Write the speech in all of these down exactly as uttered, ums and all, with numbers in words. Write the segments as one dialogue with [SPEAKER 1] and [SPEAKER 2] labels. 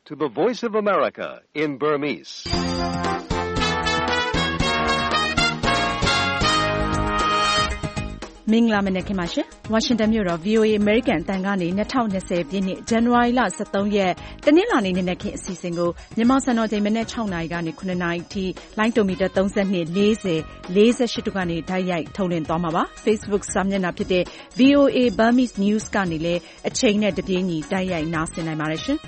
[SPEAKER 1] to the Voice of America in Burmese.
[SPEAKER 2] ။မင်္ဂလာမနက်ခင်းပါရှင်။ Washington မြို့တော် V O A American အသံကနေ၂၀၂၀ပြည့်နှစ်ဇန်နဝါရီလ၁၃ရက်တနင်္လာနေ့နံနက်ခင်းအစီအစဉ်ကိုမြန်မာစံတော်ချိန်မနက်၆နာရီကနေ၇နာရီအထိလိုင်းတိုမီတာ၃၂ ၄၀ ၄၈တို့ကနေတိုက်ရိုက်ထုတ်လွှင့်သွားမှာပါ။ Facebook စာမျက်နှာဖြစ်တဲ့ V O A Burmese News ကနေလည်းအချိန်နဲ့တပြေးညီတိုက်ရိုက်နားဆင်နိုင်ပါတယ်ရှင်။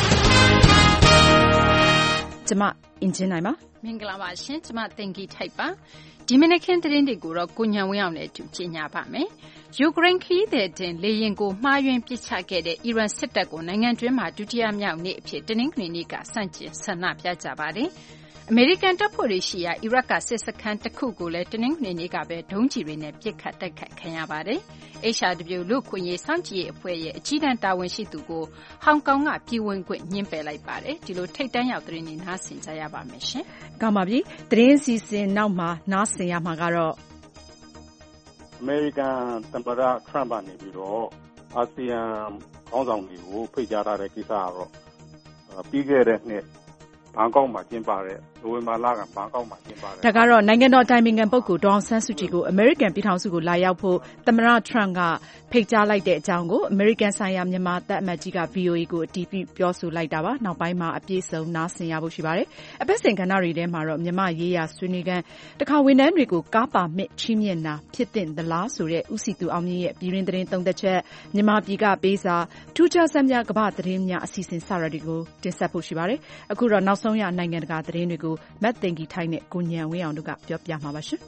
[SPEAKER 2] ကျမအင်ဂျင်နိုင်ပါ
[SPEAKER 3] ။မင်္ဂလာပါရှင်။ကျမသင်္ကီထိုက်ပါ။ဒီမနက်ခင်းသတင်းတွေကိုတော့ကိုညံဝင်းအောင်နဲ့အတူကြေညာပါမယ်။ယူကရိန်းခရီးသည်တင်လေယာဉ်ကိုမှားယွင်းပစ်ချခဲ့တဲ့အီရန်စစ်တပ်ကိုနိုင်ငံတွင်းမှာဒုတိယမြောက်နေ့အဖြစ်တနင်္ဂနွေနေ့ကဆန့်ကျင်ဆန္ဒပြကြပါတယ်။အမေရိကန်တပ်ဖွဲ့တွေရှိရာအီရတ်ကစစ်စခန်းတစ်ခုကိုလည်းတနင်္ဂနွေနေ့ကပဲဒုံးကျည်တွေနဲ့ပစ်ခတ်တိုက်ခိုက်ခံရပါတယ်။ H R W လူ့အခွင့်အရေးစောင့်ကြည့်ရေးအဖွဲ့ရဲ့အကြီးတန်းတာဝန်ရှိသူကိုဟောင်ကောင်ကပြည်ဝင်ခွင့်ညှင်းပယ်လိုက်ပါတယ်။ဒီလိုထိပ်တန်းရောက်သတင်းတွေနားဆင်ကြရပါမယ်ရှင်
[SPEAKER 2] ။ကောင်းပါပြီ။သတင်းအစီအစဉ်နောက်မှာနားဆင်ရမှာကတော့
[SPEAKER 4] အမေရိကန်သမ္မတထရမ့်ကနေပြီးတော့အာဆီယံခေါင်းဆောင်တွေကိုဖိတ်ကြားထားတဲ့ကိစ္စကတော့ပြီးခဲ့တဲ့နှစ်ဘန်ကောက်မှာကျင်းပတဲ့နိုဝင်ဘာလကဘန်ကောက်မှာကျင်းပတဲ့
[SPEAKER 2] ဒါကတော့နိုင်ငံတော်တိုင်ပင်ခံပုဂ္ဂိုလ်ဒေါ်အောင်ဆန်းစုကြည်ကိုအမေရိကန်ပြည်ထောင်စုကိုလာရောက်ဖို့သမ္မတထရမ့်ကဖိတ်ကြားလိုက်တဲ့အကြောင်းကိုအမေရိကန်ဆိုင်ရာမြန်မာတပ်အမတ်ကြီးက V O A ကိုအတည်ပြုပြောဆိုလိုက်တာပါ။နောက်ပိုင်းမှာအပြည့်စုံနားဆင်ရဖို့ရှိပါတယ်။အပတ်စဉ်ကဏ္ဍတွေထဲမှာတော့မြန်မာရေးရာဆွေးနွေးခန်းတခါဝန်ထမ်းတွေကိုကားပါမစ်ချီးမြှင့်တာဖြစ်သင့်သလားဆိုတဲ့ဦးစီသူအောင်မြင့်ရဲ့ပြည်တွင်းသတင်းသုံးသက်ချက်မြန်မာပြည်ကပေးစာထူးခြားစမ်းများကမ္ဘာသတင်းများအစီအစဉ်စရတွေကိုတင်ဆက်ဖို့ရှိပါတယ်။အခုတော့နောက်ဆုံးရနိုင်ငံတကာသတင်းတွေကိုမတ်သိင်္ဂီထိုက်နဲ့ကိုညံဝင်းအောင်တို့ကပြောပြမှာပါရှင်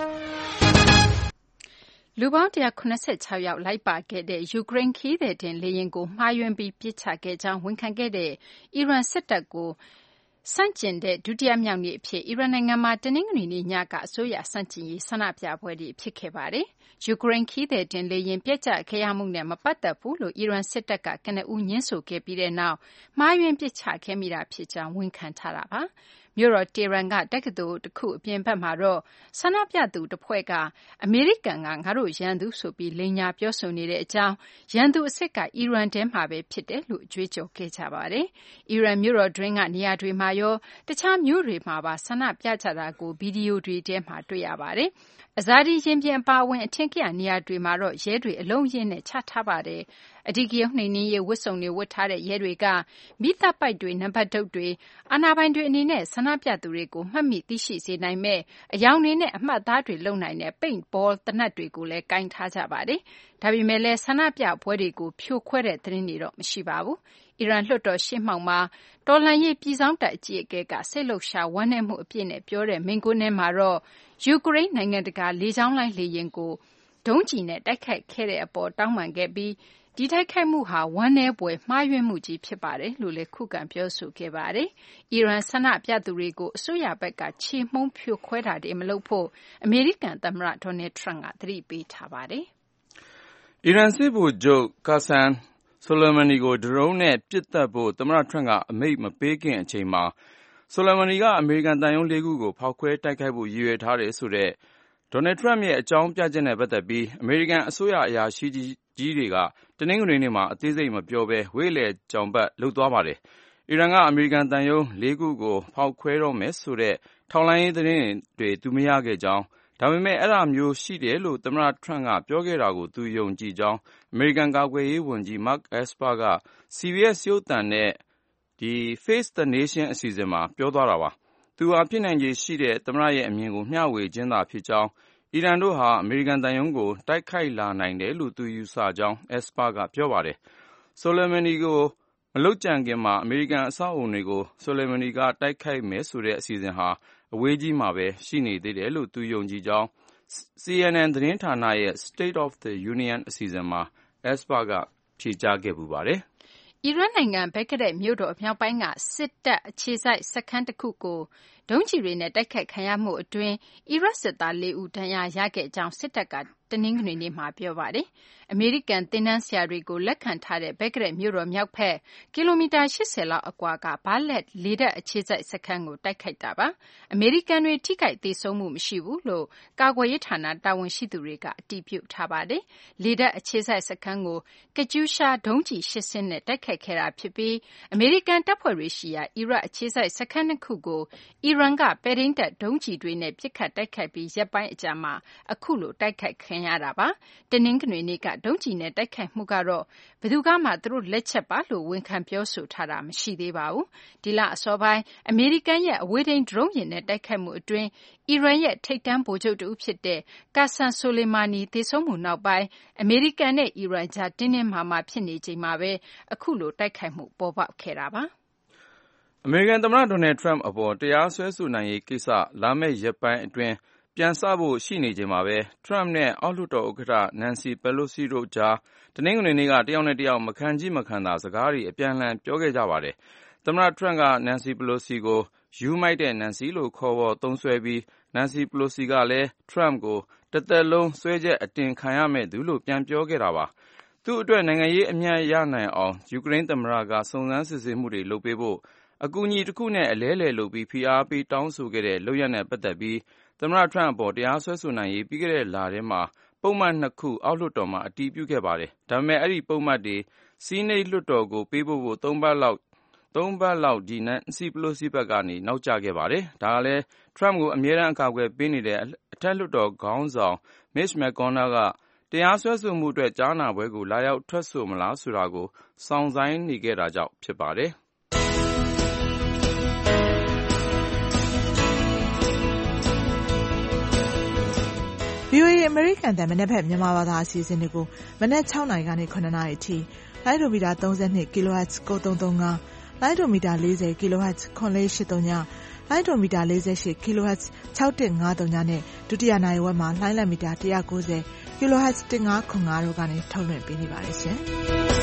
[SPEAKER 3] ။လူပေါင်း၁၇၆ယောက်လိုက်ပါခဲ့တဲ့ယူကရိန်းခရီးသည်တင်လေယာဉ်ကိုမှားယွင်းပြီးပစ်ချခဲ့ကြောင်းဝန်ခံခဲ့တဲ့အီရန်စစ်တပ်ကိုဆန့်ကျင်တဲ့ဒုတိယမြောက်နေ့အဖြစ်အီရန်နိုင်ငံမှာတနင်္ဂနွေနေ့ညကအစိုးရဆန့်ကျင်ရေးဆန္ဒပြပွဲတွေဖြစ်ခဲ့ပါတယ်။ယူကရိန်းခရီးသည်တင်လေယာဉ်ပျက်ကျခဲ့ရမှုနဲ့မပတ်သက်ဘူးလို့အီရန်စစ်တပ်ကကနဦးညှင်းဆိုခဲ့ပြီးတဲ့နောက်မှားယွင်းပစ်ချခဲ့မိတာဖြစ်ကြောင်းဝန်ခံထားတာပါ။မြို့တော်တေဟရန်ကတက္ကသိုလ်တစ်ခုအပြင်ဘက်မှာတော့ဆန္ဒပြသူတစ်ဖွဲ့ကအမေရိကန်ကငါတို့ရန်သူဆိုပြီးလိန်ညာပြောဆိုနေတဲ့အကြောင်းရန်သူအစ်စ်ကအီရန်ထဲမှာပဲဖြစ်တယ်လို့ကြွေးကြော်ခဲ့ကြပါတယ်။အီရန်မြို့တော်တွင်းကနေရာတွေမှာရောတခြားမြို့တွေမှာပါဆန္ဒပြကြတာကိုဗီဒီယိုတွေထဲမှာတွေ့ရပါတယ်။အဇာဒီရင်ပြင်အပါအဝင်အထင်ကရနေရာတွေမှာတော့ရဲတွေအလုံးရင်းနဲ့ချထားပါတယ်။အဓိကရုဏ်းနှိမ်နင်းရေးဝတ်စုံတွေဝတ်ထားတဲ့ရဲတွေကမိသက်ပိုက်တွေနံပါတ်တုတ်တွေအာဏာပိုင်တွေအနေနဲ့ဆန္ဒပြသူတွေကိုမှတ်မိသိရှိစေနိုင်မဲ့အယောင်တွေနဲ့အမှတ်အသားတွေလုံနိုင်တဲ့ paint ball သေနတ်တွေကိုလည်းကင်ထားကြပါတယ်။ဒါပေမဲ့လည်းဆန္ဒပြပွဲတွေကိုဖြိုခွဲတဲ့သတင်းတွေတော့မရှိပါဘူး။အီရန်လွှတ်တော်ရှေ့မှောက်မှာတော်လှန်ရေးပြည်စောင်းတပ်အကြီးအကဲကစိတ်လှုပ်ရှားဝမ်းနည်းမှုအပြည့်နဲ့ပြောတဲ့မိန့်ခွန်းထဲမှာတော့ယူကရိန်းနိုင်ငံတကာလေကြောင်းလိုင်းလေယာဉ်ကိုဒုံးကျည်နဲ့တိုက်ခိုက်ခဲ့တဲ့အပေါ်တောင်းပန်ခဲ့ပြီးဒီတိုက်ခိုက်မှုဟာဝမ်းနည်းဖွယ်မှားယွင်းမှုကြီးဖြစ်ပါတယ်လို့လည်းခုခံပြောဆိုခဲ့ပါတယ်။အီရန်ဆန္ဒပြသူတွေကိုအစိုးရဘက်ကချေမှုန်းဖြိုခွဲတာတွေမလုပ်ဖို့အမေရိကန်သမ္မတဒေါ်နယ်ထရမ့်ကသတိပေးထားပါတယ်
[SPEAKER 5] ။အီရန်စစ်ဗိုလ်ချုပ်ကာဆန်ဆိုလိုမနီကိုဒရုန်းနဲ့ပစ်သတ်ဖို့သမ္မတထရမ့်ကအမိန့်မပေးခင်အချိန်မှာဆိုလိုမနီကအမေရိကန်တန်ယုံလေးခုကိုဖောက်ခွဲတိုက်ခိုက်ဖို့ရည်ရွယ်ထားတယ်ဆိုတဲ့ဒေါ်နယ်ထရမ့်ရဲ့အကြောင်းပြချက်နဲ့ပတ်သက်ပြီးအမေရိကန်အစိုးရအရာရှိကြီးတွေကတနင်္ဂနွေနေ့မှာအသေးစိတ်မပြောဘဲဝေးလည်ကြောင်ပတ်လုပ်သွားပါတယ်။အီရန်ကအမေရိကန်တန်ယုံလေးခုကိုဖောက်ခွဲတော့မယ်ဆိုတဲ့ထောက်လှမ်းရေးသတင်းတွေသူမရခဲ့ကြောင်းဒါပေမဲ့အဲ့ဒါမျိုးရှိတယ်လို့သမ္မတထရမ့်ကပြောခဲ့တာကိုသူယုံကြည်ကြောင်းအမေရိကန်ကာကွယ်ရေးဝန်ကြီး Mark Esper က စီ ဘီ အက်စ် ရုပ်သံနဲ့ဒီ Face the Nation အစီအစဉ်မှာပြောသွားတာပါ။သူဟာဖြစ်နိုင်ခြေရှိတဲ့သမ္မတရဲ့အမြင်ကိုမျှဝေခြင်းသာဖြစ်ကြောင်းအီရန်တို့ဟာအမေရိကန်တန်ယုံကိုတိုက်ခိုက်လာနိုင်တယ်လို့သူယူဆကြောင်း Esper ကပြောပါတယ်။ဆိုလိုမနီကိုမလုပ်ကြံခင်မှာအမေရိကန်အဆောက်အအုံတွေကိုဆိုလိုမနီကတိုက်ခိုက်မယ်ဆိုတဲ့အစီအစဉ်ဟာအဝေးကြီးမှာပဲရှိနေသေးတယ်လို့သူယုံကြည်ကြောင်း စီ အန် အန် သတင်းဌာနရဲ့ State of the Union အစီအစဉ်မှာ Esper ကဖြေကြားခဲ့ပူပါတယ်
[SPEAKER 3] ။အီရတ်နိုင်ငံဘဂ္ဂဒက်မြို့တော်မြောက်ပိုင်းကစစ်တပ်အခြေစိုက်စခန်းတစ်ခုကိုဒုံးကျည်တွေနဲ့တိုက်ခိုက်ခံရမှုအတွင်းအီရတ်စစ်သားလေးဦးဒဏ်ရာရခဲ့ကြောင်းစစ်တပ်ကတနင်္ဂနွေနေ့မှာပြောပါတယ်။အမေရိကန်သင်တန်းဆရာတွေကိုလက်ခံထားတဲ့ဘဂ္ဂရက်မြို့တော်မြောက်ဘက်ကီလိုမီတာ၈၀လောက်အကွာကဘာလက်လေတပ်အခြေစိုက်စခန်းကိုတိုက်ခိုက်တာပါ။အမေရိကန်တွေထိခိုက်သေဆုံးမှုမရှိဘူးလို့ကာကွယ်ရေးဌာနတာဝန်ရှိသူတွေကအတည်ပြုထားပါတယ်။လေတပ်အခြေစိုက်စခန်းကိုကကျူးရှာဒုံးကျည်၈စင်းနဲ့တိုက်ခိုက်ခဲ့တာဖြစ်ပြီးအမေရိကန်တပ်ဖွဲ့တွေရှိရာအီရတ်အခြေစိုက်စခန်းနှစ်ခုကိုအီရန်ကပဲ့ထိန်းတပ်ဒုံးကျည်တွေနဲ့ပစ်ခတ်တိုက်ခိုက်ပြီးရက်ပိုင်းအကြာမှာအခုလိုတိုက်ခိုက်ခံရတာပါ။တနင်္ဂနွေနေ့ကဒုံးကျည်နဲ့တိုက်ခိုက်မှုကတော့ဘယ်သူကမှသူတို့လက်ချက်ပါလို့ဝန်ခံပြောဆိုထားတာမရှိသေးပါဘူး။ဒီလအစောပိုင်းအမေရိကန်ရဲ့အဝေးထိန်းဒရုန်းယာဉ်နဲ့တိုက်ခိုက်မှုအတွင်းအီရန်ရဲ့ထိပ်တန်းဗိုလ်ချုပ်တဦးဖြစ်တဲ့ကာဆန်ဆိုလေမာနီသေဆုံးမှုနောက်ပိုင်းအမေရိကန်နဲ့အီရန်ကြားတင်းတင်းမာမာဖြစ်နေချိန်မှာပဲအခုလိုတိုက်ခိုက်မှုပေါ်ပေါက်ခဲ့တာပါ
[SPEAKER 5] ။အမေရိကန်သမ္မတဒေါ်နယ်ထရမ့်အပေါ်တရားစွဲဆိုနိုင်ရေးကိစ္စလာမယ့်ရက်ပိုင်းအတွင်းပြန်စဖို့ရှိနေချိန်မှာပဲထရမ့်နဲ့အောက်လွှတ်တော်ဥက္ကဋ္ဌနန်စီပယ်လိုစီတို့ကြားတနင်္ဂနွေနေ့ကတယောက်နဲ့တယောက်မခံချိမခံသာစကားတွေအပြန်အလှန်ပြောခဲ့ကြပါတယ်။သမ္မတထရမ့်ကနန်စီပယ်လိုစီကိုယူမိုက်တဲ့နန်စီလို့ခေါ်ဝေါ်သုံးစွဲပြီးနန်စီပယ်လိုစီကလည်းထရမ့်ကိုတစ်သက်လုံးစွဲချက်အတင်ခံရမယ့်သူလို့ပြန်ပြောခဲ့တာပါ။သူ့အတွက်နိုင်ငံရေးအမြတ်ရနိုင်အောင်ယူကရိန်းသမ္မတကစုံစမ်းစစ်ဆေးမှုတွေလုပ်ပေးဖို့အကူအညီတစ်ခုနဲ့အလဲလှယ်လုပ်ပြီးဖိအားပေးတောင်းဆိုခဲ့တဲ့လုပ်ရပ်နဲ့ပတ်သက်ပြီးသမ္မတထရမ့်အပေါ်တရားစွဲဆိုနိုင်ရေးပြီးခဲ့တဲ့လထဲမှာပုဒ်မနှစ်ခုအောက်လွှတ်တော်မှာအတည်ပြုခဲ့ပါတယ်။ဒါပေမဲ့အဲ့ဒီပုဒ်မတွေဆီးနိတ်လွှတ်တော်ကိုပေးဖို့သုံးပတ်လောက်သုံးပတ်လောက်ဒီနန်စီပလိုစီဘက်ကနေနောက်ကျခဲ့ပါတယ်။ဒါကလည်းထရမ့်ကိုအမြဲတမ်းအကာအကွယ်ပေးနေတဲ့အထက်လွှတ်တော်ခေါင်းဆောင်မစ်ချ်မက်ကော်နယ်ကတရားစွဲဆိုမှုအတွက်ကြားနာပွဲကိုလာရောက်ထွက်ဆိုမလားဆိုတာကိုစောင့်ဆိုင်းနေခဲ့တာကြောင့်ဖြစ်ပါတယ်။
[SPEAKER 6] ဗွီအိုအေ အမေရိကန်အသံမနက်ဖြန်မြန်မာဘာသာအစီအစဉ်တွေကိုမနက်၆နာရီကနေ၇နာရီအထိလိုင်းဒိုမီတာ၃၂ kHz ၉၃၃၅လိုင်းဒိုမီတာ၄၀ kHz ၇၄၈၃ညလိုင်းဒိုမီတာ၄၈ kHz ၆၁၅၃ညနဲ့ဒုတိယနာရီဝက်မှာလိုင်းလံမီတာ၁၉၀ kHz ၁၅၇၅တို့ကနေထုတ်လွှင့်ပေးနေပါတယ်ရှင်။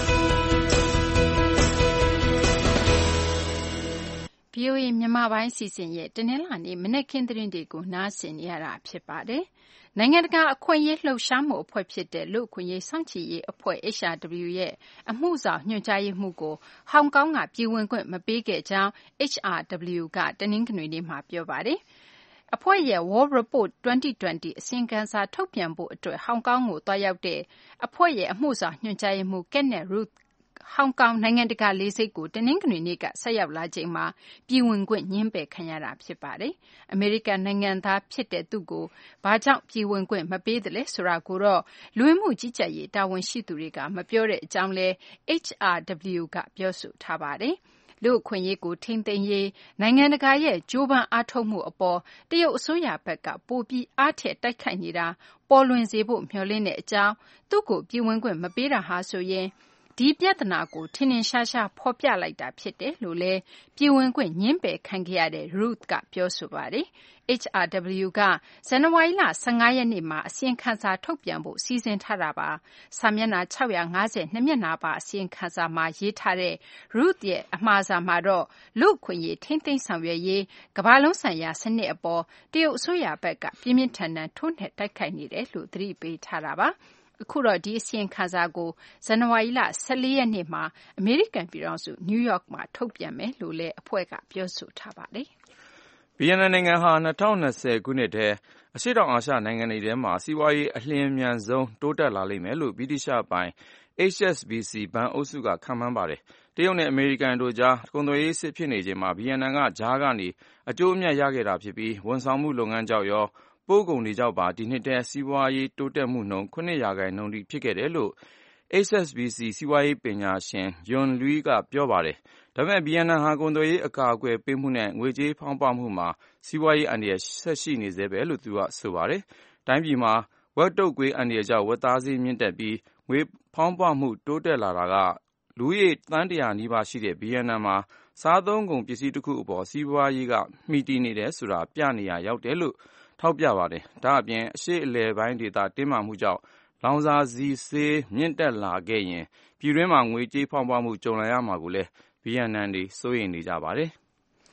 [SPEAKER 3] ဗွီအိုအေမြန်မာပိုင်းအစီအစဉ်ရဲ့တနင်္လာနေ့မနက်ခင်းသတင်းတွေကိုနားဆင်နေရတာဖြစ်ပါတယ်။နိုင်ငံတကာအခွင့်အရေးလှုပ်ရှားမှုအဖွဲ့ဖြစ်တဲ့လူ့အခွင့်အရေးစောင့်ကြည့်ရေးအဖွဲ့ H R W ရဲ့အမှုဆောင်ညွှန်ကြားရေးမှူးကိုဟောင်ကောင်ကပြည်ဝင်ခွင့်မပေးခဲ့ကြောင်း H R W ကတနင်္ဂနွေနေ့မှာပြောပါတယ်။အဖွဲ့ရဲ့ War Report ၂၀၂၀အစီရင်ခံစာထုတ်ပြန်ဖို့အတွက်ဟောင်ကောင်ကိုသွားရောက်တဲ့အဖွဲ့ရဲ့အမှုဆောင်ညွှန်ကြားရေးမှူး Kenneth Rothဟောင်ကောင်နိုင်ငံတကာလေဆိပ်ကိုတနင်္ဂနွေနေ့ကဆက်ရောက်လာချိန်မှာပြည်ဝင်ခွင့်ငြင်းပယ်ခံရတာဖြစ်ပါတယ်။အမေရိကန်နိုင်ငံသားဖြစ်တဲ့သူ့ကိုဘာကြောင့်ပြည်ဝင်ခွင့်မပေးသလဲဆိုတာကိုတော့လူဝင်မှုကြီးကြပ်ရေးတာဝန်ရှိသူတွေကမပြောတဲ့အကြောင်းလဲ H R W ကပြောဆိုထားပါတယ်။လူ့အခွင့်အရေးကိုထိန်းသိမ်းရေးနိုင်ငံတကာရဲ့ကြိုးပမ်းအားထုတ်မှုအပေါ်တရုတ်အစိုးရဘက်ကပိုပြီးအားထက်တိုက်ခိုက်နေတာပေါ်လွင်စေဖို့မျှော်လင့်တဲ့အကြောင်းသူ့ကိုပြည်ဝင်ခွင့်မပေးတာဟာဆိုရင်ဒီပြဿနာကိုထင်ထင်ရှားရှားဖော်ပြလိုက်တာဖြစ်တယ်လို့လည်းပြည်ဝင်ခွင့်ငြင်းပယ်ခံခဲ့ရတဲ့ Ruth ကပြောဆိုပါတယ်။ H R W ကဇန်နဝါရီလ၁၅ရက်နေ့မှာအစီရင်ခံစာထုတ်ပြန်ဖို့စီစဉ်ထားတာပါ။စာမျက်နှာ၆၅၂မျက်နှာပါအစီရင်ခံစာမှာရေးထားတဲ့ Ruth ရဲ့အမှာစာမှာတော့လူ့အခွင့်အရေးထိန်းသိမ်းဆောင်ရွက်ရေးကမ္ဘာလုံးဆိုင်ရာစနစ်အပေါ်တရုတ်အစိုးရဘက်ကပြင်းပြင်းထန်ထန်ထိုးနှက်တိုက်ခိုက်နေတယ်လို့သတိပေးထားတာပါ။အခုတော့ဒီအစီရင်ခံစာကိုဇန်နဝါရီလ၁၄ရက်နေ့မှာအမေရိကန်ပြည်ထောင်စုနယူးယောက်မှာထုတ်ပြန်မယ်လို့လည်းအဖွဲ့ကပြောဆိုထားပါတယ်
[SPEAKER 5] ။ဗီယက်နမ်နိုင်ငံဟာ၂၀၂၀ခုနှစ်ထဲအရှေ့တောင်အာရှနိုင်ငံတွေထဲမှာစီးပွားရေးအလျင်အမြန်ဆုံးတိုးတက်လာလိမ့်မယ်လို့ဗြိတိသျှပိုင် H S B C ဘဏ်အုပ်စုကခန့်မှန်းပါတယ်။တရုတ်နဲ့အမေရိကန်တို့ကြားကုန်သွယ်ရေးစစ်ဖြစ်နေချိန်မှာဗီယက်နမ်ကကြားကနေအကျိုးအမြတ်ရခဲ့တာဖြစ်ပြီးဝန်ဆောင်မှုလုပ်ငန်းကြောင့်ရောပို့ကုန်တွေကြောင့်ပါဒီနှစ်ထဲစီးပွားရေးတိုးတက်မှုနှုန်း၇ရာခိုင်နှုန်းထိဖြစ်ခဲ့တယ်လို့ H S B C စီးပွားရေးပညာရှင် Yun Liu ကပြောပါတယ်။ဒါပေမဲ့ဗီယက်နမ်ဟာကုန်သွယ်ရေးအကာအကွယ်ပေးမှုနဲ့ငွေကြေးဖောင်းပွမှုမှာစီးပွားရေးအန္တရာယ်ဆက်ရှိနေဆဲပဲလို့သူကဆိုပါတယ်။တိုင်းပြည်မှာဝက်တုပ်ကွေးအန္တရာယ်ကြောင့်ဝက်သားဈေးမြင့်တက်ပြီးငွေဖောင်းပွမှုတိုးတက်လာတာကလူဦးရေသန်းတရာနီးပါးရှိတဲ့ဗီယက်နမ်မှာစားသုံးကုန်ပစ္စည်းတစ်ခုအပေါ်စီးပွားရေးကမှီတည်နေတယ်ဆိုတာပြနေရရောက်တယ်လို့ထောက်ပြပါတယ်။ဒါအပြင်အရှေ့အလယ်ပိုင်းဒေသတင်းမာမှုကြောင့်လောင်စာဆီဈေးမြင့်တက်လာခဲ့ရင်ပြည်တွင်းမှာငွေကြေးဖောင်းပွမှုကြုံလာရမှာကိုလည်းဗီယက်နမ်တွေစိုးရိမ်နေကြပါတယ်။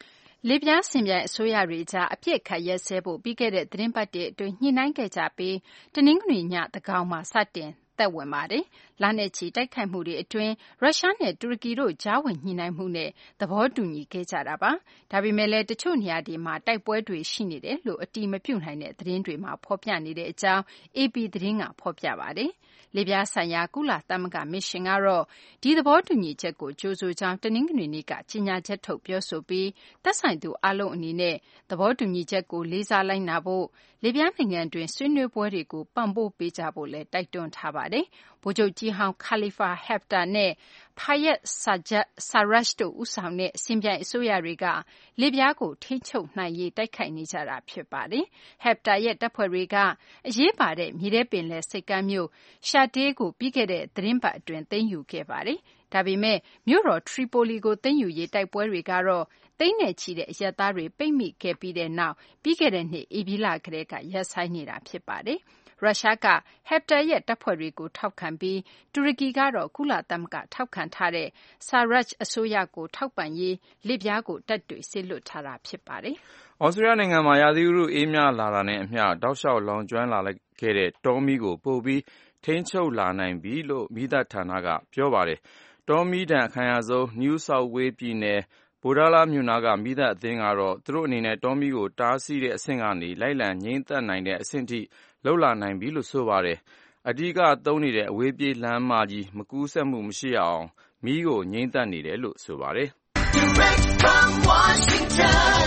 [SPEAKER 3] လစ်ဗျားစင်ပြိုင်အစိုးရတွေကြားအပြစ်ခတ်ရဲစဲဖို့ပြီးခဲ့တဲ့သတင်းပတ်တွေအတွင်းညှိနှိုင်းခဲ့ကြပြီးတနင်္ဂနွေညသန်းခေါင်မှာစတင်သက်ဝင်ပါတယ်။လနဲ့ချီတိုက်ခိုက်မှုတွေအတွင်းရုရှားနဲ့တူရကီတို့ကြားဝင်ညှိနှိုင်းမှုနဲ့သဘောတူညီခဲ့ကြတာပါ။ဒါပေမဲ့လည်းတချို့နေရာတွေမှာတိုက်ပွဲတွေရှိနေတယ်လို့အတိမပြုနိုင်တဲ့သတင်းတွေမှာဖော်ပြနေတဲ့အကြောင်း အေပီ သတင်းကဖော်ပြပါတယ်။လစ်ဗျားဆိုင်ရာကုလသမဂ္ဂမစ်ရှင်ကတော့ဒီသဘောတူညီချက်ကိုကြိုဆိုကြောင်းတနင်္ဂနွေနေ့ကကြေညာချက်ထုတ်ပြောဆိုပြီးသက်ဆိုင်သူအားလုံးအနေနဲ့သဘောတူညီချက်ကိုလေးစားလိုက်နာဖို့လစ်ဗျားနိုင်ငံတွင်ဆွေးနွေးပွဲတွေကိုပံ့ပိုးပေးကြဖို့လည်းတိုက်တွန်းထားပါတယ်။ဗိုလ်ချုပ်ကြီးဟောင်းခါလီဖာဟက်ဖတာနဲ့ဖာယက်ဆာဂျတ်ဆာရတ်တို့ဦးဆောင်တဲ့စင်ပြိုင်အစိုးရတွေကလစ်ဗျားကိုထိန်းချုပ်နိုင်ရေးတိုက်ခိုက်နေကြတာဖြစ်ပါတယ်။ဟက်ဖတာရဲ့တပ်ဖွဲ့တွေကအရေးပါတဲ့မြေထဲပင်လယ်ဆိပ်ကမ်းမြို့ရှာတေးကိုပြီးခဲ့တဲ့သတင်းပတ်အတွင်းသိမ်းယူခဲ့ပါတယ်။ဒါပေမဲ့မြို့တော်ထရီပိုလီကိုသိမ်းယူရေးတိုက်ပွဲတွေကတော့သိန်းနဲ့ချီတဲ့အရပ်သားတွေပိတ်မိခဲ့ပြီးတဲ့နောက်ပြီးခဲ့တဲ့နှစ်ဧပြီလကတည်းကရပ်ဆိုင်းနေတာဖြစ်ပါတယ်။ရုရှားကဟက်ဖတာရဲ့တပ်ဖွဲ့တွေကိုထောက်ခံပြီးတူရကီကတော့ကုလသမဂ္ဂထောက်ခံထားတဲ့ဆာရတ်အစိုးရကိုထောက်ပံ့ရေးလစ်ဗျားကိုတပ်တွေစေလွှတ်ထားတာဖြစ်ပါတယ်
[SPEAKER 5] ။ဩစတြေးလျနိုင်ငံမှာရာသီဥတုအေးမြလာတာနဲ့အမျှတောက်လျှောက်လောင်ကျွမ်းလာခဲ့တဲ့တောမီးကိုပိုပြီးထိန်းချုပ်လာနိုင်ပြီလို့မီးသတ်ဌာနကပြောပါတယ်။တောမီးဒဏ်အခံရဆုံး New South Wales ပြည်နယ်ဗိုဒါလာမြို့နားကမီးသတ်အသင်းကတော့သူတို့အနေနဲ့တောမီးကိုတားဆီးတဲ့အဆင့်ကနေလိုက်လံငြိမ်းသတ်နိုင်တဲ့အဆင့်ထိလှုပ်လာနိုင်ပြီလို့ဆိုပါတယ်။အဓိကသုံးနေတဲ့အဝေးပြေးလမ်းမကြီးမကူးစက်မှုမရှိအောင်မီးကိုငြိမ်းသတ်နေတယ်လို့ဆိုပါတယ်။ Direct from Washington,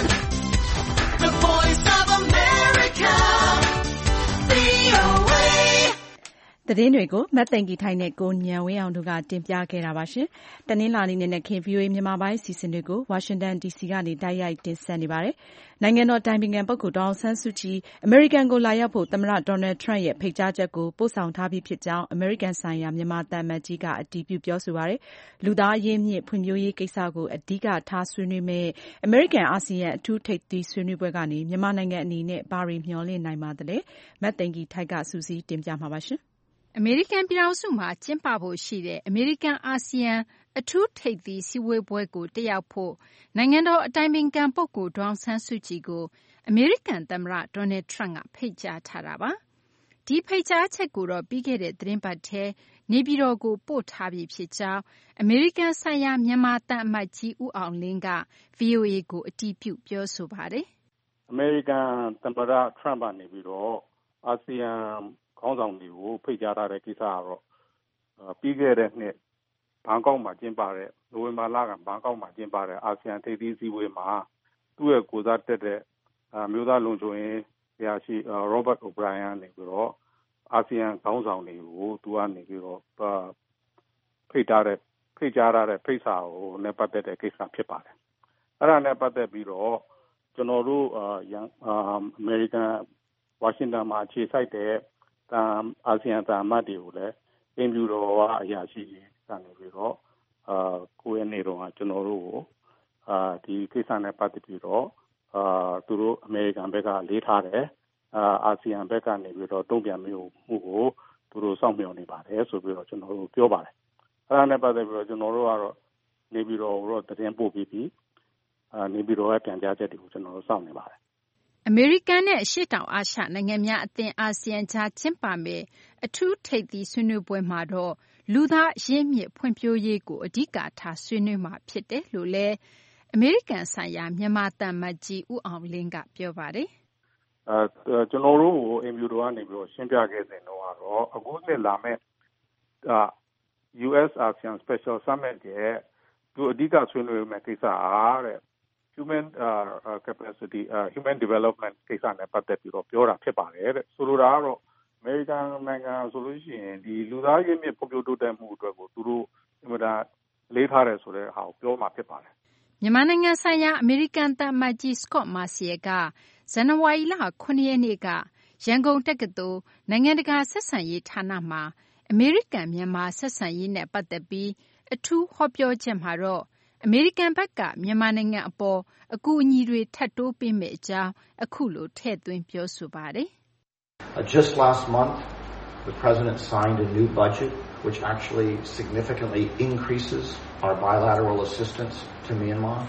[SPEAKER 5] the voice of America, ဗွီအိုအေ
[SPEAKER 2] သတင်းတွေကိုမတ်သိင်္ဂီထိုင်နဲ့ကိုဉာဏ်ဝင်းအောင်တို့ကတင်ပြခဲ့တာပါရှင်။တနင်္လာနေ့နဲ့ခင် ဗွီအိုအေမြန်မာပိုင်းအစီအစဉ်တွေကိုဝါရှင်တန်ဒီစီကနေတိုက်ရိုက်တင်ဆက်နေပါတယ်။နိုင်ငံတော်တိုင်ပင်ခံပုဂ္ဂိုလ်ဒေါ်အောင်ဆန်းစုကြည်အမေရိကန်ကိုလာရောက်ဖို့သမ္မတဒေါ်နယ်ထရန့်ရဲ့ဖိတ်ကြားချက်ကိုပို့ဆောင်ထားပြီးဖြစ်ကြောင်းအမေရိကန်ဆိုင်ရာမြန်မာသံအမတ်ကြီးကအတည်ပြုပြောဆိုပါတယ်။လူသားအရင်းမြစ်ဖွံ့ဖြိုးရေးကိစ္စကိုအဓိကထားဆွေးနွေးမယ့်အမေရိကန်အာဆီယံအထူးထိပ်သီးဆွေးနွေးပွဲကနေမြန်မာနိုင်ငံအနေနဲ့ဘာတွေမျှော်လင့်နိုင်ပါသလဲ။မတ်သိင်္ဂီထိုက်ကစူးစီးတင်ပြမှာပါရှင်။
[SPEAKER 3] အမေရိကန်ပြည်ထောင်စုမှာကျင်းပဖို့ရှိတဲ့အမေရိကန်အာဆီယံအထူးထိပ်သီးစည်းဝေးပွဲကိုတက်ရောက်ဖို့နိုင်ငံတော်အတိုင်ပင်ခံပုဂ္ဂိုလ်ဒေါ်အောင်ဆန်းစုကြည်ကိုအမေရိကန်သမ္မတဒေါ်နယ်ထရန့်ကဖိတ်ကြားထားတာပါ။ဒီဖိတ်ကြားချက်ကိုတော့ပြီးခဲ့တဲ့သတင်းပတ်ထဲနေပြည်တော်ကိုပို့ထားပြီးဖြစ်ကြောင်းအမေရိကန်ဆိုင်ရာမြန်မာသံအမတ်ကြီးဦးအောင်လင်းက ဗွီအိုအေကိုအတည်ပြုပြောဆိုပါတယ်
[SPEAKER 4] ။အမေရိကန်သမ္မတထရန့်ကနေပြီးတော့အာဆီယံခေါင်းဆောင်တွေကိုဖိတ်ကြားထားတဲ့ကိစ္စကတော့ပြီးခဲ့တဲ့နှစ်ဘန်ကောက်မှာကျင်းပတဲ့နိုဝင်ဘာလကဘန်ကောက်မှာကျင်းပတဲ့အာဆီယံထိပ်သီးစည်းဝေးမှာသူ့ရဲ့ကိုယ်စားတက်တဲ့အမျိုးသားလုံခြုံရေးအရာရှိရောဘတ်အိုဘရိုင်ယန်နေပြီးတော့အာဆီယံခေါင်းဆောင်တွေကိုသူကနေပြီးတော့ဖိတ်ထားတဲ့ဖိတ်ကြားထားတဲ့ဖိတ်စာကိုနဲ့ပတ်သက်တဲ့ကိစ္စဖြစ်ပါတယ်။အဲ့ဒါနဲ့ပတ်သက်ပြီးတော့ကျွန်တော်တို့အမေရိကန်ဝါရှင်တန်မှာခြေစိုက်တဲ့အာဆီယံသံအမတ်တွေကိုလည်းအင်ဖြူတော်ကအရာရှိတွေကနေပြီးတော့အာကိုယ်ရနေတော့ကျွန်တော်တို့ကိုအာဒီကိစ္စနဲ့ပတ်သက်ပြီးတော့အာသူတို့အမေရိကန်ဘက်ကလေးထားတယ်အာအာဆီယံဘက်ကနေပြီးတော့တုံ့ပြန်မျိုးမှုကိုသူတို့စောင့်မျှော်နေပါတယ်ဆိုပြီးတော့ကျွန်တော်တို့ပြောပါတယ်အဲ့ဒါနဲ့ပတ်သက်ပြီးတော့ကျွန်တော်တို့ကတော့နေပြီးတော့တော့သတင်းပို့ပြီးပြီးအာနေပြီးတော့ရဲ့ပြန်ကြားချက်တွေကိုကျွန်တော်တို့စောင့်နေပါတယ်
[SPEAKER 3] အမေရိကန်နဲ့အရှေ့တောင်အာရှနိုင်ငံများအသင်းအာဆီယံကြားကျင်းပမယ်အထူးထိပ်သီးဆွေးနွေးပွဲမှာတော့လူသားအရင်းမြစ်ဖွံ့ဖြိုးရေးကိုအဓိကထားဆွေးနွေးမှာဖြစ်တယ်လို့လည်းအမေရိကန်ဆိုင်ရာမြန်မာသံအမတ်ကြီးဦးအောင်လင်းကပြောပါတယ်
[SPEAKER 4] ။အဲကျွန်တော်တို့ကိုအင်ဖြူတော်ကနေပြီးတော့ရှင်းပြခဲ့စဉ်တော့ကတော့အခုနှစ်လာမဲ့အာ ယူအက်စ် ASEAN Special Summit ရဲ့သူအဓိကဆွေးနွေးမယ့်ကိစ္စအားတဲ့human uh, capacity uh, human development ကိစ္စနဲ့ပတ်သက်ပြီးတော့ပြောတာဖြစ်ပါတယ်တဲ့ဆိုလိုတာကတော့အမေရိကန်နိုင်ငံဆိုလို့ရှိရင်ဒီလူသားရင်းမြစ်ဖွံ့ဖြိုးတိုးတက်မှုအတွက်ကိုသူတို့အမှန်တန်လေးထားတယ်ဆိုတဲ့ဟာကိုပြောမှာဖြစ်ပါတယ်
[SPEAKER 3] မြန်မာနိုင်ငံဆိုင်ရာအမေရိကန်သံအမတ်ကြီး Scott Marciel ကဇန်နဝါရီလခုနှစ်ရက်နေ့ကရန်ကုန်တက္ကသိုလ်နိုင်ငံတကာဆက်ဆံရေးဌာနမှာအမေရိကန်မြန်မာဆက်ဆံရေးနဲ့ပတ်သက်ပြီးအထူးဟောပြောချက်မှာတော့အမေရိကန်ဘက်ကမြန်မာနိုင်ငံအပေါ်အကူအညီတွေထပ်တိုးပေးမယ့်အကြောင်းအခုလိုထည့်သွင်းပြောဆိုပါတယ်
[SPEAKER 7] ။ Just last month, the president signed a new budget which actually significantly increases our bilateral assistance to Myanmar.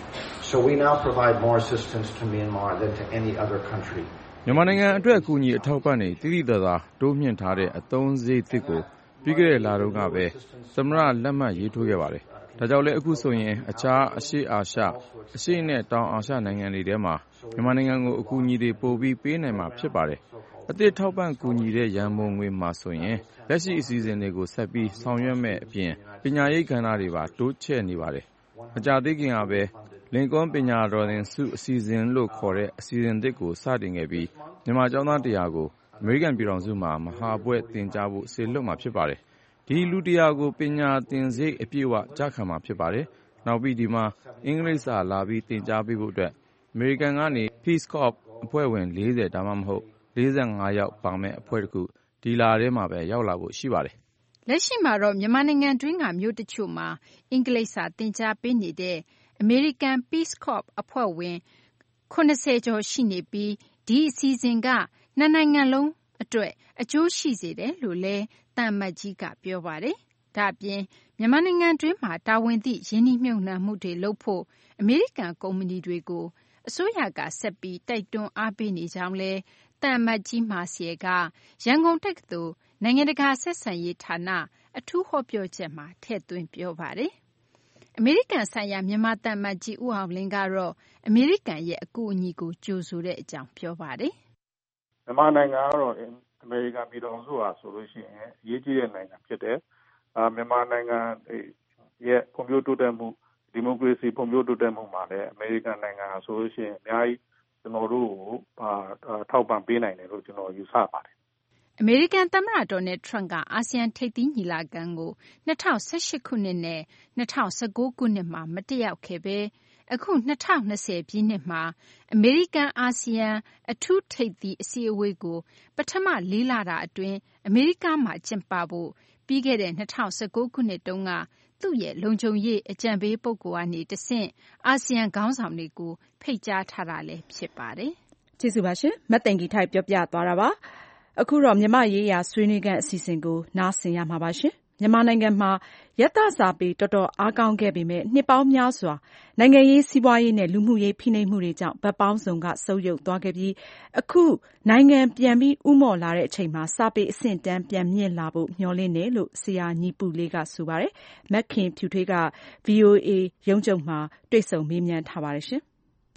[SPEAKER 7] So we now provide more assistance to Myanmar than to any other country.
[SPEAKER 5] မြန်မာနိုင်ငံအတွက်အကူအညီအထောက်ပံ့တွေတိတိကျကျတိုးမြင့်ထားတဲ့အသုံးစရိတ်သစ်ကိုပြီးခဲ့တဲ့လတုန်းကပဲသမ္မတလက်မှတ်ရေးထိုးခဲ့ပါတယ်။ဒါကြောင့်လည်းအခုဆိုရင်အခြားအရှေ့အာရှအရှေ့နဲ့တောင်အာရှနိုင်ငံတွေထဲမှာမြန်မာနိုင်ငံကိုအကူအညီတွေပို့ပြီးပေးနိုင်မှာဖြစ်ပါတယ်။အသစ်ထောက်ပံ့ကူညီတဲ့ရန်ပုံငွေမှာဆိုရင်လက်ရှိအစီအစဉ်တွေကိုဆက်ပြီးဆောင်ရွက်မဲ့အပြင်ပညာရေးကဏ္ဍတွေပါတိုးချဲ့နေပါတယ်။မကြာသေးခင်ကပဲလင်ကွန်းပညာတော်သင်ဆုအစီအစဉ်လို့ခေါ်တဲ့အစီအစဉ်သစ်ကိုစတင်ခဲ့ပြီးမြန်မာကျောင်းသားတရာကိုအမေရိကန်ပြည်ထောင်စုမှာမဟာဘွဲ့သင်ကြားဖို့စေလွှတ်မှာဖြစ်ပါတယ်။ဒီလူတရာကိုပညာသင်စရိတ်အပြည့်အဝကျခံမှာဖြစ်ပါတယ်။နောက်ပြီးဒီမှာအင်္ဂလိပ်စာလာပြီးသင်ကြားပေးဖို့အတွက်အမေရိကန်ကနေ Peace Corps အဖွဲ့ဝင်၄၀ဒါမှမဟုတ်၄၅ယောက်ပါမဲ့အဖွဲ့တစ်ခုဒီလထဲမှာပဲရောက်လာဖို့ရှိပါတယ်
[SPEAKER 3] ။လက်ရှိမှာတော့မြန်မာနိုင်ငံတွင်းကမြို့တချို့မှာအင်္ဂလိပ်စာသင်ကြားပေးနေတဲ့အမေရိကန် Peace Corps အဖွဲ့ဝင်၇၀ကျော်ရှိနေပြီးဒီအစီအစဉ်ကနှစ်နိုင်ငံလုံးအတွက်အကျိုးရှိစေတယ်လို့လည်းသံအမတ်ကြီးကပြောပါတယ်။ဒါ့အပြင်မြန်မာနိုင်ငံတွင်းမှာတာဝန်သိရင်းနှီးမြှုပ်နှံမှုတွေလုပ်ဖို့အမေရိကန်ကုမ္ပဏီတွေကိုအစိုးရကဆက်ပြီးတိုက်တွန်းအားပေးနေကြောင်းလည်းသံအမတ်ကြီးမာစီယယ်ကရန်ကုန်တက္ကသိုလ်နိုင်ငံတကာဆက်ဆံရေးဌာနအထူးဟောပြောချက်မှာထည့်သွင်းပြောပါတယ်။အမေရိကန်ဆိုင်ရာမြန်မာသံအမတ်ကြီးဦးအောင်လင်းကတော့အမေရိကန်ရဲ့အကူအညီကိုကြိုဆိုတဲ့အကြောင်းပြောပါတယ်
[SPEAKER 4] ။မြန်မာနိုင်ငံကတော့အမေရိကန်ပြည်ထောင်စုဟာဆိုလို့ရှိရင်အရေးကြီးတဲ့နိုင်ငံဖြစ်တယ်။အာမြန်မာနိုင်ငံရဲ့ဖွံ့ဖြိုးတိုးတက်မှုဒီမိုကရေစီဖွံ့ဖြိုးတိုးတက်မှုမှာလည်းအမေရိကန်နိုင်ငံဆိုလို့ရှိရင်အများကြီးကျွန်တော်တို့ကိုထောက်ပံ့ပေးနိုင်တယ်လို့ကျွန်တော်ယူဆပါတယ်
[SPEAKER 3] ။အမေရိကန်သမ္မတဒေါ်နယ်ထရန့်ကအာဆီယံထိပ်သီးညီလာခံကို၂၀၁၈ခုနှစ်နဲ့၂၀၁၉ခုနှစ်မှာမတက်ရောက်ခဲ့ပဲအခု၂၀၂၀ပြည့်နှစ်မှာအမေရိကန်အာဆီယံအထူးထိပ်သီးအစည်းအဝေးကိုပထမလေးလတာအတွင်းအမေရိကန်မှာကျင်းပဖို့ပြီးခဲ့တဲ့၂၀၁၉ခုနှစ်တုန်းကသူ့ရဲ့လုံခြုံရေးအကြံပေးပုဂ္ဂိုလ်ကနေတဆင့်အာဆီယံခေါင်းဆောင်တွေကိုဖိတ်ကြားထားတာလည်းဖြစ်ပါတယ်
[SPEAKER 2] ။ကျေးဇူးပါရှင်။မသိင်္ဂီထိုက်ပြောပြသွားတာပါ။အခုတော့မြန်မာ့ရေးရာဆွေးနွေးခန်းအစီအစဉ်ကိုနားဆင်ရမှာပါရှင်။မြန်မာနိုင်ငံမှာရတစာပေတော်တော်အားကောင်းခဲ့ပေမဲ့နှစ်ပေါင်းများစွာနိုင်ငံရေးစီးပွားရေးနဲ့လူမှုရေးဖိနှိပ်မှုတွေကြောင့်ဗတ်ပေါင်းစုံကဆုတ်ယုတ်သွားခဲ့ပြီးအခုနိုင်ငံပြန်ပြီးဥမော့လာတဲ့အချိန်မှာစာပေအဆင့်တန်းပြန်မြင့်လာဖို့မျှော်လင့်တယ်လို့ဆရာညီပူလေးကဆိုပါတယ်။မက်ခင်ဖြူထွေးက ဗွီအိုအေရုံးချုပ်မှာတွေ့ဆုံမေးမြန်းထားပါတယ်ရှင်။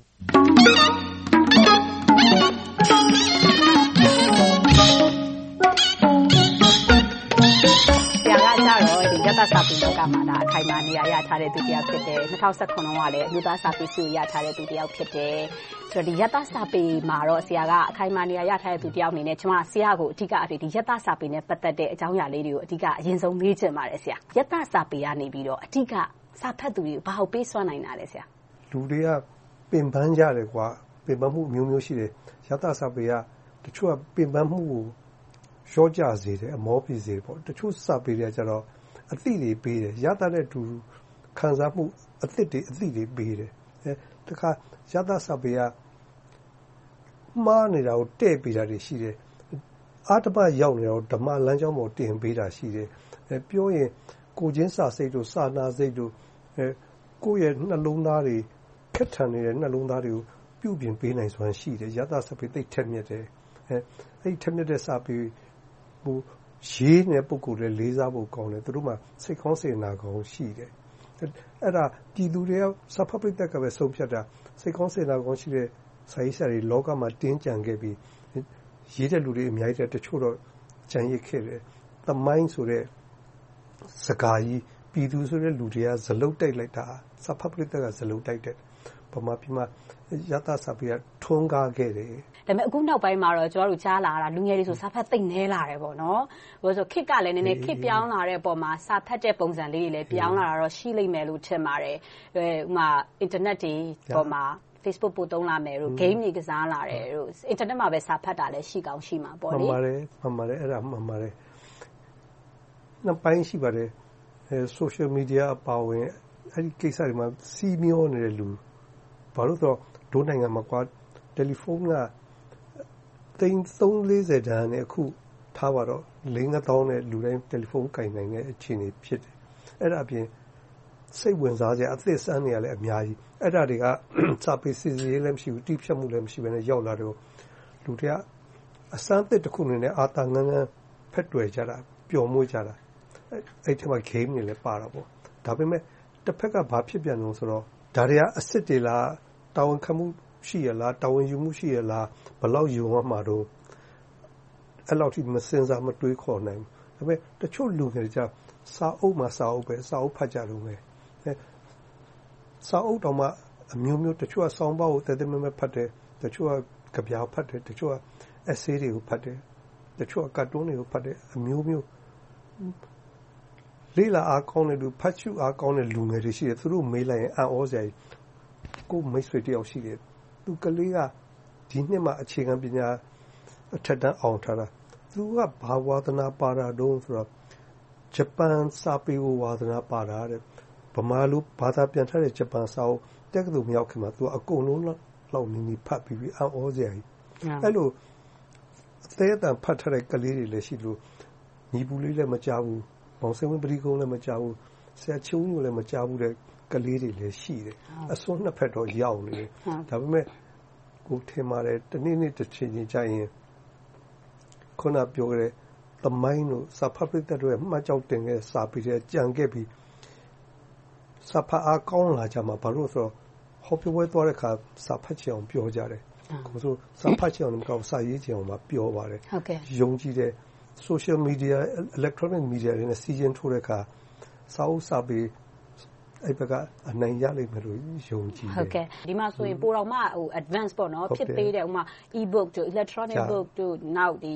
[SPEAKER 8] ရတစာပေလောကမှာအခိုင်အမာနေရာရထားတဲ့သူတစ်ယောက်ဖြစ်တယ်။၂၀၁၇ခုနှစ်ကလည်းအမျိုးသားစာပေဆုရထားတဲ့သူတစ်ယောက်ဖြစ်တယ်။ဆိုတော့ဒီရတစာပေမှာတော့ဆရာကအခိုင်အမာနေရာရထားတဲ့သူတစ်ယောက်အနေနဲ့ကျွန်မဆရာကိုအဓိကအဖြစ်ဒီရတစာပေနဲ့ပတ်သက်တဲ့အကြောင်းအရာလေးတွေကိုအဓိကအရင်ဆုံးမေးချင်ပါတယ်ဆရာ။ရတစာပေကနေပြီးတော့အဓိကစာဖတ်သူတွေကိုဘာလို့ပေးစွမ်းနိုင်တာလဲဆရာ
[SPEAKER 9] ။လူတွေကပင်ပန်းကြတယ်ကွာပင်ပန်းမှုမျိုးမျိုးရှိတယ်။ရတစာပေကတချို့ကပင်ပန်းမှုကိုရောကြစေတယ်အမောပြေစေတယ်ပေါ့တချို့စာပေတွေကကျတော့အသည့်တွေပေးတယ်ရတတဲ့တူခံစားမှုအသည့်တွေအသည့်တွေပေးတယ်အဲတခါရတစာပေကမှားနေတာကိုတဲ့ပေးတာတွေရှိတယ်အာတမရောက်နေတာကိုဓမ္မလမ်းကြောင်းပေါ်တင်ပေးတာရှိတယ်အဲပြောရင်ကိုချင်းစာစိတ်တို့စာနာစိတ်တို့အဲကိုယ့်ရဲ့နှလုံးသားတွေခက်ထန်နေတဲ့နှလုံးသားတွေကိုပြုပြင်ပေးနိုင်စွမ်းရှိတယ်ရတစာပေသိထက်မြက်တယ်အဲအဲ့ထက်မြက်တဲ့စာပေဟိုရေးနေတဲ့ပုဂ္ဂိုလ်တွေလေးစားဖို့ကောင်းတယ်သူတို့မှစိတ်ကောင်းစေနာကောင်းရှိတယ်အဲ့ဒါပြည်သူတွေကစာဖတ်ပိတ္တကပဲဆုံးဖြတ်တာစိတ်ကောင်းစေနာကောင်းရှိတဲ့စာရေးဆရာတွေလောကမှာတင်းကြံခဲ့ပြီးရေးတဲ့လူတွေအများကြီးတချို့တော့ကြံရစ်ခဲ့တယ်သမိုင်းဆိုတဲ့စကားကြီးပြည်သူဆိုတဲ့လူတွေကဇလုတ်တိုက်လိုက်တာစာဖတ်ပိတ္တကဇလုတ်တိုက်တယ်ပမာပြမရတစာပေကထွန်းကားခဲ့တယ်
[SPEAKER 8] ဒါပေမဲ့အခုနောက်ပိုင်းမှာတော့ကျွန်တော်တို့ကြားလာတာလူငယ်တွေဆိုစာဖတ်သိမ့်နေလာတယ်ပေါ့နော်ဘယ်လိုဆိုခစ်ကလည်းနည်းနည်းခစ်ပြောင်းလာတဲ့အပေါ်မှာစာဖတ်တဲ့ပုံစံလေးတွေလည်းပြောင်းလာတာတော့ရှိလိမ့်မယ်လို့ထင်ပါတယ်အဲဥမာအင်တာနက်တွေပေါ်မှာ Facebook ပို့သုံးလာမယ်တို့ game တွေကစားလာတယ်တို့အင်တာနက်မှာပဲစာဖတ်တာလည်းရှိကောင်းရှိမှာပေါ့လေ
[SPEAKER 9] မှန်ပါတယ်မှန်ပါတယ်အဲ့ဒါမှန်ပါတယ်နောက်ပိုင်းရှိပါတယ်အဲ social media အပါဝင်အဲ့ဒီကိစ္စတွေမှာစီမျောနေတဲ့လူဘာလို့ဆိုတော့ဒိုးနိုင်ငံမှာကွာတယ်လီဖုန်းကသိန်းသုံးလေးဆယ်တန်းနဲ့အခုထားပါတော့လေးငါးသောင်းနဲ့လူတိုင်းတယ်လီဖုန်းကင်နိုင်တဲ့အခြေအနေဖြစ်တယ်အဲ့ဒါအပြင်စိတ်ဝင်စားစရာအသစ်စမ်းနေရလဲအများကြီးအဲ့ဒါတွေကစာပေစီစီရေးလည်းမရှိဘူးတိဖြတ်မှုလည်းမရှိဘဲနဲ့ရောက်လာတော့လူတွေကအစမ်းသစ်တစ်ခုအနေနဲ့အာသာငန်းငန်းဖက်တွယ်ကြတာပျော်မွေ့ကြတာအဲ့ဒီမှာ game တွေလည်းပါတာပေါ့ဒါပေမဲ့တစ်ဖက်ကဘာဖြစ်ပြန်လို့ဆိုတော့ဒါတွေကအစ်စ်တွေလားတာဝန်ခံမှုရှိရလားတာဝန်ယူမှုရှိရလားဘယ်လောက်ယူရမှာတော့အဲ့လောက်ထိမစင်စားမတွေးခေါ်နိုင်ဘူးဒါပေမဲ့တချို့လူတွေကြစာအုပ်မှာစာအုပ်ပဲစာအုပ်ဖတ်ကြလို့ပဲစာအုပ်တော့မှအမျိုးမျိုးတချို့ကဆောင်းပါးကိုတည်တည်မဲမဲဖတ်တယ်တချို့ကကြပြားဖတ်တယ်တချို့က essay တွေကိုဖတ်တယ်တချို့ကကာတွန်းတွေကိုဖတ်တယ်အမျိုးမျိုးလေးလာအားကောင်းတဲ့လူဖတ်ချူအားကောင်းတဲ့လူငယ်တွေရှိတယ်သူတို့မေးလိုက်ရင်အံ့ဩစရာကိုမိတ်ဆွေတယောက်ရှိတယ်သူကလေးကဒီနှစ်မှအခြေခံပညာအထက်တန်းအောင်ထားတာသူကဘာဝါသနာပါတာတုံးဆိုတော့ဂျပန်စာပေဝါသနာပါတာတဲ့ဗမာလူဘာသာပြန်ထားတဲ့ဂျပန်စာအုပ်တက္ကသိုလ်မြောက်ခင်မှာသူကအကုန်လုံးလောက်နီးနီးဖတ်ပြီးပြီးအံ့ဩစရာကြီးအဲ့လိုအသေးအတန်ဖတ်ထားတဲ့ကလေးတွေလည်းရှိလို့ညီပူလေးလည်းမကြဘူးမောင်စင်ဝင်းပရိကုန်းလည်းမကြဘူးဆရာချုံကြီးလည်းမကြဘူးတဲ့ကလေးတွေလည်းရှိတယ်အစွန်းနှစ်ဖက်တော့ရောက်နေတယ်ဒါပေမဲ့ကိုထင်ပါတယ်တနေ့နေ့တစ်ချိန်ချင်းကြရင်ခုနပြောခဲ့တဲ့သမိုင်းတို့စာဖတ်ပရိသတ်တို့ရဲ့မှတ်ကြောက်တင်ခဲ့စာပေတွေကြံခဲ့ပြီးစာဖတ်အားကောင်းလာကြမှာဘာလို့ဆိုတော့ဟောပြောပွဲသွားတဲ့အခါစာဖတ်ချင်အောင်ပြောကြတယ်ကိုဆိုစာဖတ်ချင်အောင်မကောက်စာရေးချင်အောင်မပြောပါတယ်
[SPEAKER 8] ဟုတ်ကဲ့
[SPEAKER 9] ယုံကြည်တဲ့ social media electronic media တွေနဲ့စီစဉ်ထိုးတဲ့အခါစာအုပ်စာပေအဲ့ဘက်ကအနိုင်ရလိမ့်မယ်လို့ယုံကြည်တယ်
[SPEAKER 8] ဟုတ်ကဲ့ဒီမှာဆိုရင်ပိုတော့မှဟို advance ပေါ့နော်ဖြစ်သေးတယ်ဥမာ e-book တို့ electronic book တို့နောက်ဒီ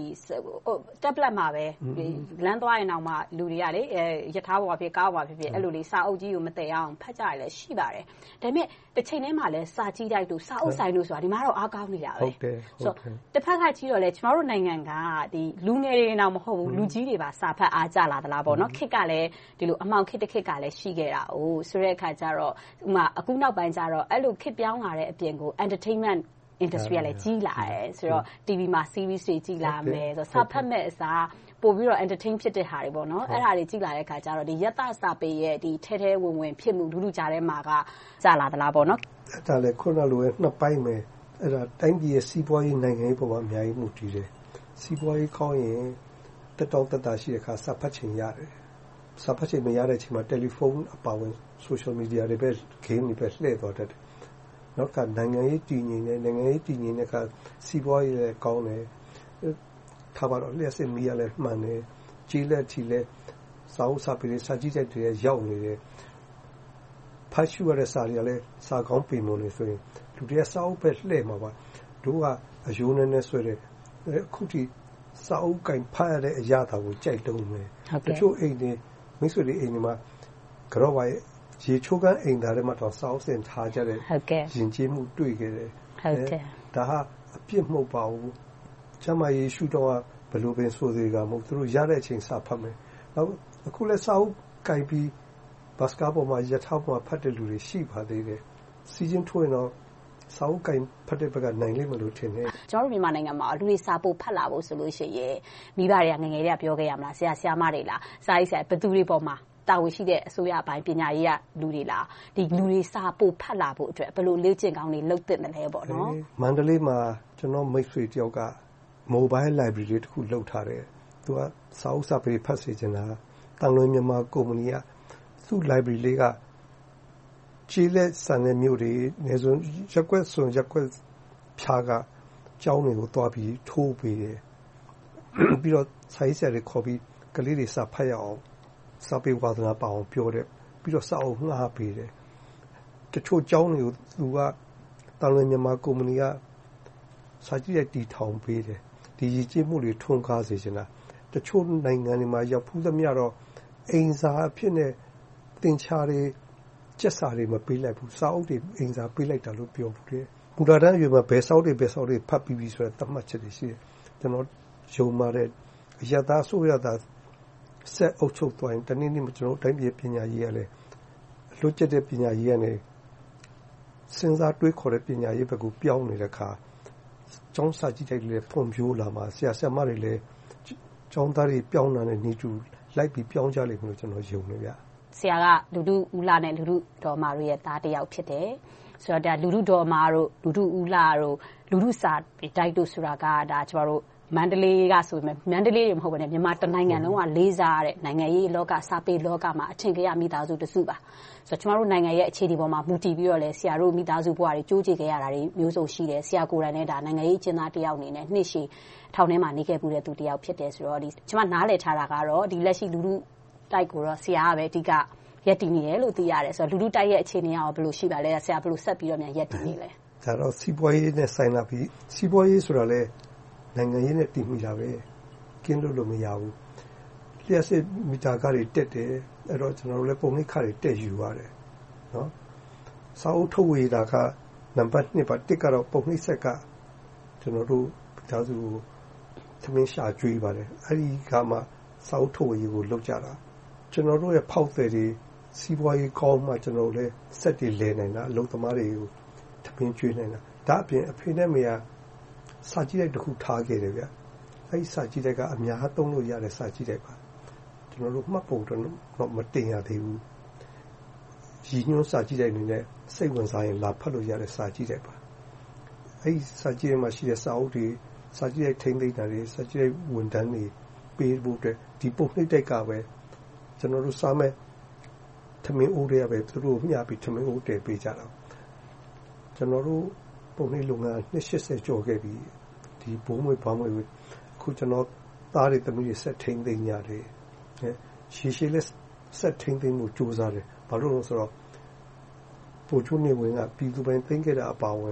[SPEAKER 8] tablet မှာပဲလမ်းသွားရင်တော့မှလူတွေကလေရထားပေါ်ဖြစ်ကားပေါ်ဖြစ်ဖြစ်အဲ့လိုလေးစာအုပ်ကြီးကိုမတည်အောင်ဖတ်ကြရလဲရှိပါတယ်ဒါပေမဲ့တစ်ချိန်တည်းမှာလဲစာကြည့်တိုက်တို့စာအုပ်ဆိုင်တို့ဆိုတာဒီမှာတော့အားကောင်းနေတာပဲ
[SPEAKER 9] ဟုတ်တယ်
[SPEAKER 8] ဆိုတော့တစ်ဖက်ကကြည့်တော့လဲကျမတို့နိုင်ငံကဒီလူငယ်တွေတော့မဟုတ်ဘူးလူကြီးတွေပါစာဖတ်အားကြလာသလားပေါ့နော်ခေတ်ကလည်းဒီလိုအမောင်ခေတ်တစ်ခေတ်ကလည်းရှိခဲ့တာ哦ဆိုတဲ့အခါကျတော့ဥမာအခုနောက်ပိုင်းကျတော့အဲ့လိုခေတ်ပြောင်းလာတဲ့အပြင်ကို entertainment industry ကလည်းကြီးလာတယ်ဆိုတော့ T V မှာ series တွေကြီးလာမယ်ဆိုတော့စာဖတ်မဲ့အစားပို့ပြီးတော့ entertain ဖြစ်တဲ့ဟာတွေပေါ့နော်အဲ့ဒါတွေကြီးလာတဲ့အခါကျတော့ဒီယတစာပေရဲ့ဒီထဲထဲဝင်ဝင်ဖြစ်မှုလူလူကြားထဲမှာကကြာလာသလားပေါ့နော်
[SPEAKER 9] အဲ့ဒါလည်းခုနလိုပဲနှစ်ပိုင်းပဲအဲ့ဒါတိုင်းပြည်ရဲ့စီးပွားရေးနိုင်ငံရေးပုံမှာအများကြီးမှုတည်တယ်စီးပွားရေးကောင်းရင်တက်တောင့်တက်တာရှိတဲ့အခါစာဖတ်ချင်ရတယ်စာဖတ်ချင်မရတဲ့အချိန်မှာတယ်လီဖုန်းအပါဝင် social media တွေပဲ game တွေပဲလှည့်သွားတတ်တယ်နောက်ကနိုင်ငံရေးတည်ငြိမ်နေနိုင်ငံရေးတည်ငြိမ်တဲ့အခါစီးပွားရေးလည်းကောင်းတယ်ထားပါတော့လျှက်စစ်မီးရလည်းမှန်တယ်ကြီးလက်ချီလည်းစာအုပ်စာပေတွေစာကြည့်တဲ့တွေရောက်နေတယ်ဖတ်ရှုရတဲ့စာတွေကလည်းစာကောင်းပေမလို့ဆိုရင်လူတွေကစာအုပ်ပဲလှည့်မှာပါတို့ကအယိုးနဲ့နဲ့ဆွဲတဲ့အခုထိစာအုပ်ကင်ဖတ်ရတဲ့အရာတာကိုကြိုက်တုံးမယ်တချို့အိမ်တွေမိတ်ဆွေတွေအိမ်တွေမှာကြော့ပါရဲ့ရေချိုးကန်းအိမ်သားတွေမှာတော့စာအုပ်စင်ထားကြတယ်ရင်ကျေးမှုတွေ့ခဲ့တယ်
[SPEAKER 8] ဟုတ်ကဲ့
[SPEAKER 9] ဒါဟာအပြစ်မဟုတ်ပါဘူးကျမယေရှုတော်ကဘလို့ပင်ဆိုသေးကမဟုတ်သူတို့ရတဲ့အချိန်စာဖတ်မယ်နောက်အခုလဲစာအုပ်ကင်ပြီးဘတ်စကားပေါ်မှာရထားပေါ်မှာဖတ်တဲ့လူတွေရှိပါသေးတယ်စီဇန်ထိုးရင်တော့စာအုပ်ကင်ဖတ်တဲ့ဘက်ကနိုင်လိမ့်မလို့ထင်တယ်
[SPEAKER 8] ကျွန်တော်တို့မြန်မာနိုင်ငံမှာလူတွေစာပို့ဖတ်လာဖို့ဆိုလို့ရှိရင်မိဘတွေကငငယ်တွေကပြောခဲ့ရမလားဆရာဆရာမတွေလားစာရေးဆရာဘယ်သူတွေပေါ်မှာတာဝန်ရှိတဲ့အစိုးရအပိုင်းပညာရေးကလူတွေလားဒီလူတွေစာပို့ဖတ်လာဖို့အတွက်ဘယ်လိုလေ့ကျင့်ကောင်းတွေလုပ်သင့်တယ်လဲပေါ့နော်
[SPEAKER 9] မန္တလေးမှာကျွန်တော်မိတ်ဆွေတယောက်က mobile library လေးတစ်ခုလုပ်ထားတယ်သူကစာအုပ်စာပေဖတ်စေချင်တာတန်လွင်မြန်မာကုမ္ပဏီကသူ့ library လေးကကျေးလက်ဆန်တဲ့မြို့တွေနေစွန်းရက်ွက်စွန်ရက်ွက်ဖြားကကျောင်းတွေကိုတွားပြီးထိုးပေးတယ်ပြီးတော့စာရေးဆရာတွေခေါ်ပြီးကလေးတွေစာဖတ်ရအောင်စာပေဝါသနာပါအောင်ပြောတယ်ပြီးတော့စာအုပ်ငှားပေးတယ်တချို့ကျောင်းတွေကိုသူကတန်လွင်မြန်မာကုမ္ပဏီကစာကြည့်တဲ့တီထောင်ပေးတယ်ဒီရည်ကြည်မှုတွေထွန်းကားစေချင်တာတချို့နိုင်ငံတွေမှာရောက်ဖူးသမျှတော့အိမ်စာအဖြစ်နဲ့တင်ချာတွေကျက်စာတွေမပေးလိုက်ဘူးစာအုပ်တွေအိမ်စာပေးလိုက်တာလို့ပြောဘူးတယ်မူလာတန်းရွေမှာဘယ်စာအုပ်တွေဘယ်စာအုပ်တွေဖတ်ပြီးပြီဆိုတော့သတ်မှတ်ချက်တွေရှိတယ်ကျွန်တော်ယုံမှာတဲ့အရသာဆိုရတာဆက်အုပ်ချုပ်သွားရင်တနေ့နေ့ကျွန်တော်တိုင်းပြည်ပညာရေးရလဲလွတ်ကျက်တဲ့ပညာရေးရနေစဉ်းစားတွေးခေါ်တဲ့ပညာရေးဘက်ကိုပြောင်းနေတဲ့အခါကျောင်းစာကြည့်တိုက်တွေဖွံ့ဖြိုးလာမှာဆရာဆရာမတွေလည်းကျောင်းသားတွေပြောင်းလာတဲ့နေတူလိုက်ပြီးပြောင်းကြလိမ့်မယ်လို့ကျွန်တော်ယုံနေဗျ
[SPEAKER 8] ဆရာကလူထုဦးလာနဲ့လူထုတော်မာတို့ရဲ့သားတစ်ယောက်ဖြစ်တယ်ဆိုတော့ဒါလူထုတော်မာတို့လူထုဦးလာတို့လူထုစာတိုက်တို့ဆိုတာကဒါကျမတို့မန္တလေးကဆိုပေမဲ့မန္တလေးတွေမဟုတ်ဘဲနဲ့မြန်မာတနိုင်ငံလုံးကလေးစားရတဲ့နိုင်ငံရေးလောကစာပေလောကမှာအထင်ကြီးမိသားစုတစုပါဆိုတော့ကျမတို့နိုင်ငံရဲ့အခြေအနေပေါ်မှာမူတည်ပြီးတော့လဲဆရာတို့မိသားစုဘဝတွေကြိုးကြည့်ခဲ့ရတာတွေမျိုးစုံရှိတယ်ဆရာကိုယ်တိုင်နဲ့ဒါနိုင်ငံရေးအကျဉ်းသားတစ်ယောက်အနေနဲ့နှစ်ရှည်ထောင်ထဲမှာနေခဲ့မှုတဲ့သူတစ်ယောက်ဖြစ်တယ်ဆိုတော့ဒီကျမနားလည်ထားတာကတော့ဒီလက်ရှိလူထုတိုက်ကိုတော့ဆရာကပဲအဓိကရက်တည်နေတယ်လို့သိရတယ်ဆိုတော့လူထုတိုက်ရဲ့အခြေအနေကဘယ်လိုရှိပါလဲဆရာဘယ်လိုဆက်ပြီးတော့မြန်ရက်တည်နေလဲ
[SPEAKER 9] ဒါတော့စီးပွားရေးနဲ့ဆိုင်လာပြီးစီးပွားရေးဆိုတာလဲနိုင်ငံရေးနဲ့တည်မိတာပဲကင်းလို့လို့မရဘူးလျှက်စစ်မီတာကားတွေတက်တယ်အဲ့တော့ကျွန်တော်တို့လည်းပုံနှိပ်ခါတွေတက်ယူရတယ်နော်စာအုပ်ထုတ်ဝေတာကနံပါတ်နှစ်ပါတစ်ကတော့ပုံနှိပ်ဆက်ကကျွန်တော်တို့ဒါဆိုသမင်းရှာကျွေးပါတယ်အဲ့ဒီကမှစာအုပ်ထုတ်ဝေကိုလုပ်ကြတာကျွန်တော်တို့ရဲ့ဖောက်သည်တွေစီးပွားရေးကောင်းမှကျွန်တော်တို့လည်းစက်တွေလဲနိုင်တာအလုပ်သမားတွေကိုသမင်းကျွေးနိုင်တာဒါအပြင်အဖေနဲ့မေကစာကြည့်တဲ့တခုထားခဲ့တယ်ဗျအဲ့ဒီစာကြည့်တဲ့ကအများသုံးလို့ရတဲ့စာကြည့်တဲ့ပါကျွန်တော်တို့မှတ်ပုံတော့မတင်ရသေးဘူးရည်ညွှန်းစာကြည့်တဲ့အနေနဲ့စိတ်ဝင်စားရင်လာဖတ်လို့ရတဲ့စာကြည့်တဲ့ပါအဲ့ဒီစာကြည့်တဲ့မှာရှိတဲ့စာအုပ်တွေစာကြည့်တဲ့ထိန်းသိမ်းတာတွေစာကြည့်တဲ့ဝန်ထမ်းတွေပေးဖို့အတွက်ဒီပုံနှိပ်တိုက်ကပဲကျွန်တော်တို့စားမဲ့ထမင်းအိုးတွေပဲသူတို့မျှပြီးထမင်းအိုးတည်ပေးကြတာကျွန်တော်တို့ပုံနှိပ်လုပ်ငန်းနှစ်ရှစ်ဆယ်ကျော်ခဲ့ပြီဒီဘုံမွေဘာမွေအခုကျွန်တော်သားတွေသမီးတွေဆက်ထိန်းသိမ်းရတယ်ရှေးရှေးလက်ဆက်ထိန်းသိမ်းမှုစူးစမ်းတယ်ဘာလို့လဲဆိုတော့ပိုချိုးနေဝင်ကပြည်သူပိုင်းသိမ်းခဲ့တာအပါဝင်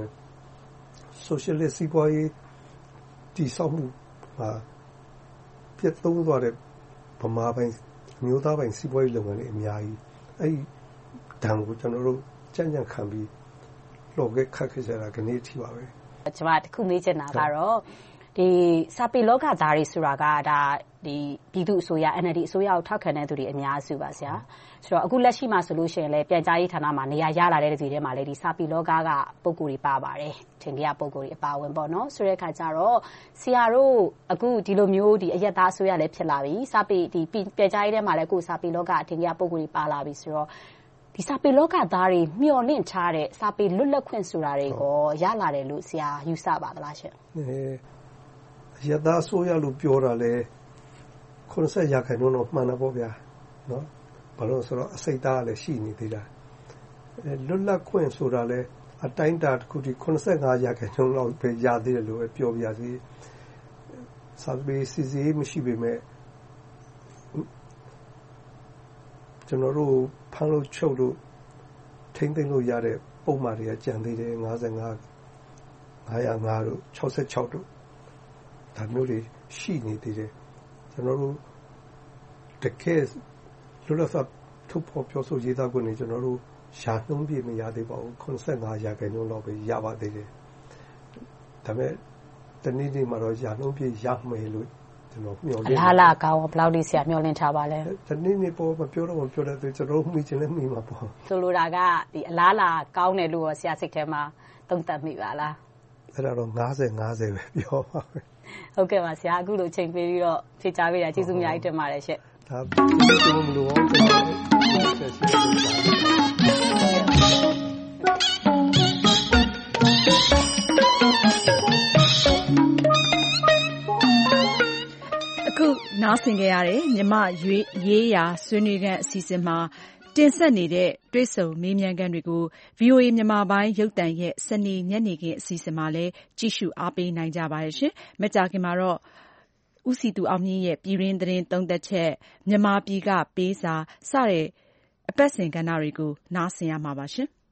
[SPEAKER 9] socialist စီးပွားရေးတည်ဆောက်မှုဟာပြတ်သုံးသွားတဲ့ဗမာပိုင်းမျိုးသားပိုင်းစီးပွားရေးလုပ်ငန်းတွေအများကြီးအဲ့ဒီဒဏ်ကိုကျွန်တော်တို့ကြံ့ကြံ့ခံပြီးလောကခက်ခဲကြတာကနေထိပါပဲ
[SPEAKER 8] ကျွန်မတခုမေးချင်တာကတော့ဒီစာပေလောကသားတွေဆိုတာကဒါဒီပြည်သူအစိုးရ N L D အစိုးရကိုထောက်ခံတဲ့သူတွေအများစုပါဆရာဆိုတော့အခုလက်ရှိမှာဆိုလို့ရှိရင်လည်းပြန်ကြားရေးဌာနမှာနေရာရလာတဲ့သူတွေထဲမှာလည်းဒီစာပေလောကကပုံကိုယ်တွေပါပါတယ်ထင်ကြပုံကိုယ်တွေအပါဝင်ပေါ့နော်ဆိုတဲ့အခါကျတော့ဆရာတို့အခုဒီလိုမျိုးဒီအရက်သားအစိုးရလည်းဖြစ်လာပြီစာပေဒီပြန်ကြားရေးထဲမှာလည်းကိုယ်စာပေလောကအထင်ကြီးပုံကိုယ်တွေပါလာပြီဆိုတော့ဒီစာပေလောကသားတွေမျှော်လင့်ထားတဲ့စာပေလွတ်လပ်ခွင့်ဆိုတာတွေကိုရလာတယ်လို့ဆရာယူဆပါသလားရှင်
[SPEAKER 9] အဲရသားဆိုရလို့ပြောတာလဲခုနစ်ရာခိုင်နှုန်းတော့မှန်တယ်ပေါ့ဗျာနော်ဘာလို့ဆိုတော့အစိတ်သားလည်းရှိနေသေးတာအဲလွတ်လပ်ခွင့်ဆိုတာလဲအတိုင်းတာတစ်ခုဒီခုနစ်ငါးရာခိုင်နှုန်းလောက်ပဲရသေးတယ်လို့ပြောပြရစီစာပေစီစီမရှိပေမဲ့ကျွန်တော်တို့ဖမ်းလို့ချုပ်လို့ထိမ့်သိမ်းလို့ရတဲ့ပုံမှန်တွေကကြံသေးတယ်ငါးငါး ငါးရငါးတို့၆၆တို့ဒါမျိုးတွေရှိနေသေးတယ်ကျွန်တော်တို့တကယ်လွတ်လပ်စွာထုတ်ဖော်ပြောဆိုရေးသားခွင့်တွေကျွန်တော်တို့ရှာနှုံးပြမရသေးပါဘူးခုနစ်ငါးရာခိုင်နှုန်းလောက်ပဲရပါသေးတယ်ဒါပေမဲ့တနေ့နေ့မှာတော့ရှာနှုံးပြရမယ်လို့ကျွန်တော်မျှော်လင့်
[SPEAKER 8] လားလားကောင်းဘယ်လောက်ဒီဆရာမျှော်လင့်ထားပါလဲ
[SPEAKER 9] တနေ့နေ့ပေါ်မပြောတော့မပြောတဲ့ကျွန်တော်မိချင်လည်းမိမှာပေါ့
[SPEAKER 8] ဆိုလိုတာကဒီအလားလားကောင်းတယ်လို့ဆရာစိတ်ထဲမှာသုံးသပ်မိပါလား
[SPEAKER 9] အဲ့ဒါတော့၅၀ ၅၀ပဲပြောပါမယ်
[SPEAKER 8] ဟုတ်ကဲ့ပါဆရာအခုလိုချိန်ပေးပြီးတော့ဖြေချပေးတာကျေးဇူးအများကြီးတင်ပါတယ်ရှင့်
[SPEAKER 9] ဒါကျေးဇူးမလို့အောင်ကျွန်တော်ဆက်ဆက်
[SPEAKER 2] အခုနားဆင်ကြရတဲ့မြမရေးရာဆွေးနွေးခန်းအစီအစဉ်မှာတင်ဆက်နေတဲ့တွေ့ဆုံမေးမြန်းခန်းတွေကို ဗွီအိုအေ မြန်မာပိုင်းရုပ်သံရဲ့စနေညနေခင်းအစီအစဉ်မှာလည်းကြည့်ရှုအားပေးနိုင်ကြပါတယ်ရှင်။မကြာခင်မှာတော့ဦးစည်သူအောင်မြင့်ရဲ့ပြည်တွင်းသတင်းသုံးသပ်ချက်မြန်မာပြည်ကပေးစာစတဲ့အပတ်စဉ်ကဏ္ဍတွေကိုနားဆင်ရမှာပါရှင်။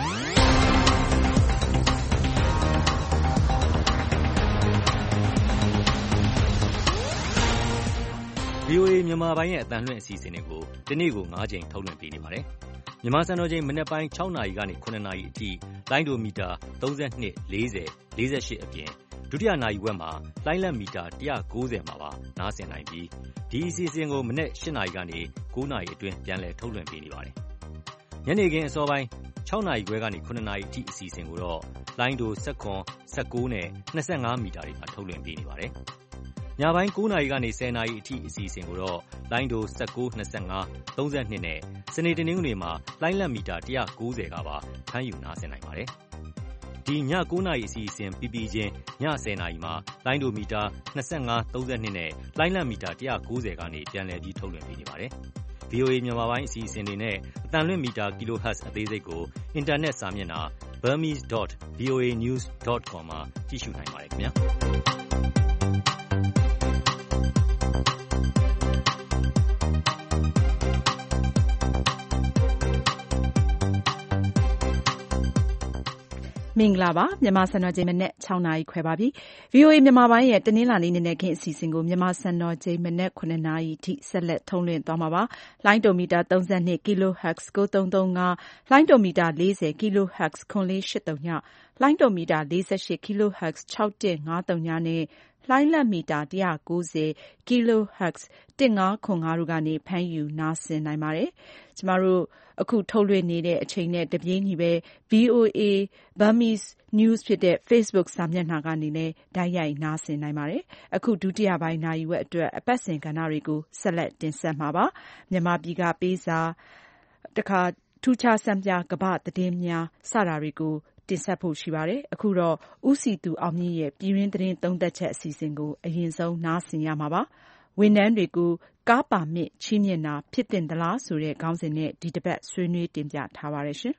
[SPEAKER 10] ဗွီအိုအေ မြန်မာပိုင်းရဲ့အသံလွှင့်အစီအစဉ်တွေကိုဒီနေ့ကို၅ကြိမ်ထုတ်လွှင့်ပေးနေပါတယ်။မြန်မာစံတော်ချိန်မနက်ပိုင်း၆နာရီကနေ၇နာရီအထိလိုင်းဒိုမီတာသုံး၂ ၄၀ ၄၈အပြင်ဒုတိယနာရီဝက်မှာလိုင်းလက်မီတာ၁၉၀မှာပါနားဆင်နိုင်ပြီးဒီအစီအစဉ်ကိုမနက်၈နာရီကနေ၉နာရီအတွင်းပြန်လည်ထုတ်လွှင့်ပေးနေပါတယ်။ညနေခင်းအစောပိုင်း၆နာရီခွဲကနေ၇နာရီအထိအစီအစဉ်ကိုတော့လိုင်းဒို၁၇ ၁၉နဲ့၂၅မီတာတွေမှာထုတ်လွှင့်ပေးနေပါတယ်။ညပိုင်းကိုးနာရီကနေဆယ်နာရီအထိအစီအစဉ်ကိုတော့လိုင်းဒို၁၉ ၂၅ ၃၂နဲ့စနေတနင်္ဂနွေမှာလိုင်းလက်မီတာ၁၉၀ကပါဖမ်းယူနားဆင်နိုင်ပါတယ်။ဒီညကိုးနာရီအစီအစဉ်ပြီးပြီးချင်းညဆယ်နာရီမှာလိုင်းဒိုမီတာ၂၅ ၃၂နဲ့လိုင်းလက်မီတာ၁၉၀ကနေပြန်လည်ပြီးထုတ်လွှင့်ပေးနေပါတယ်။ ဗွီအိုအေ မြန်မာပိုင်းအစီအစဉ်တွေနဲ့အသံလွှင့်မီတာ Kilohertz အသေးစိတ်ကိုအင်တာနက်စာမျက်နှာ burmese dot voa news dot com မှာကြည့်ရှုနိုင်ပါတယ်ခင်ဗျာ။
[SPEAKER 2] မင်္ဂလာပါမြန်မာစံတော်ချိန်မနေ့၆နာရီခွဲပါပြီ ဗွီအိုအေ မြန်မာပိုင်းရဲ့တနင်္လာနေ့နေ့နဲ့ခင်းအစီအစဉ်ကိုမြန်မာစံတော်ချိန်မနေ့ခုနှစ်နာရီထိဆက်လက်ထုံးလွှင့်သွားမှာပါလိုင်းဒိုမီတာသုံး၂ kilohertz ၉၃၃၅လိုင်းဒိုမီတာ၄၀ kilohertz ၇၄၈၃ညလိုင်းဒိုမီတာ၄၈ kilohertz ၆၁၅၃နဲ့လိုင်းလက်မီတာ၁၉၀ kilohertz ၁၅၇၅တို့ကနေဖမ်းယူနားဆင်နိုင်ပါတယ်ကျမတို့အခုထုတ်လွှင့်နေတဲ့အချိန်နဲ့တပြေးညီပဲ ဗွီအိုအေ Burmese News ဖြစ်တဲ့ Facebook စာမျက်နှာကနေလည်းတိုက်ရိုက်နားဆင်နိုင်ပါတယ်။အခုဒုတိယပိုင်းနာရီဝက်အတွက်အပတ်စဉ်ကဏ္ဍတွေကိုဆက်လက်တင်ဆက်မှာပါ။မြန်မာပြည်ကပေးစာတခါထူးခြားစံပြကမ္ဘာသတင်းများစတာတွေကိုတင်ဆက်ဖို့ရှိပါတယ်။အခုတော့ဦးစီသူအောင်မြင့်ရဲ့ပြည်တွင်းသတင်းသုံးသပ်ချက်အစီအစဉ်ကိုအရင်ဆုံးနားဆင်ရမှာပါ။ဝန်ထမ်းတွေကိုကားပါမစ်ချီးမြှင့်တာဖြစ်တင်သလားဆိုတဲ့ခေါင်းစဉ်နဲ့ဒီတစ်ပတ်ဆွေးနွေးတင်ပြထားပါတယ်ရှင်။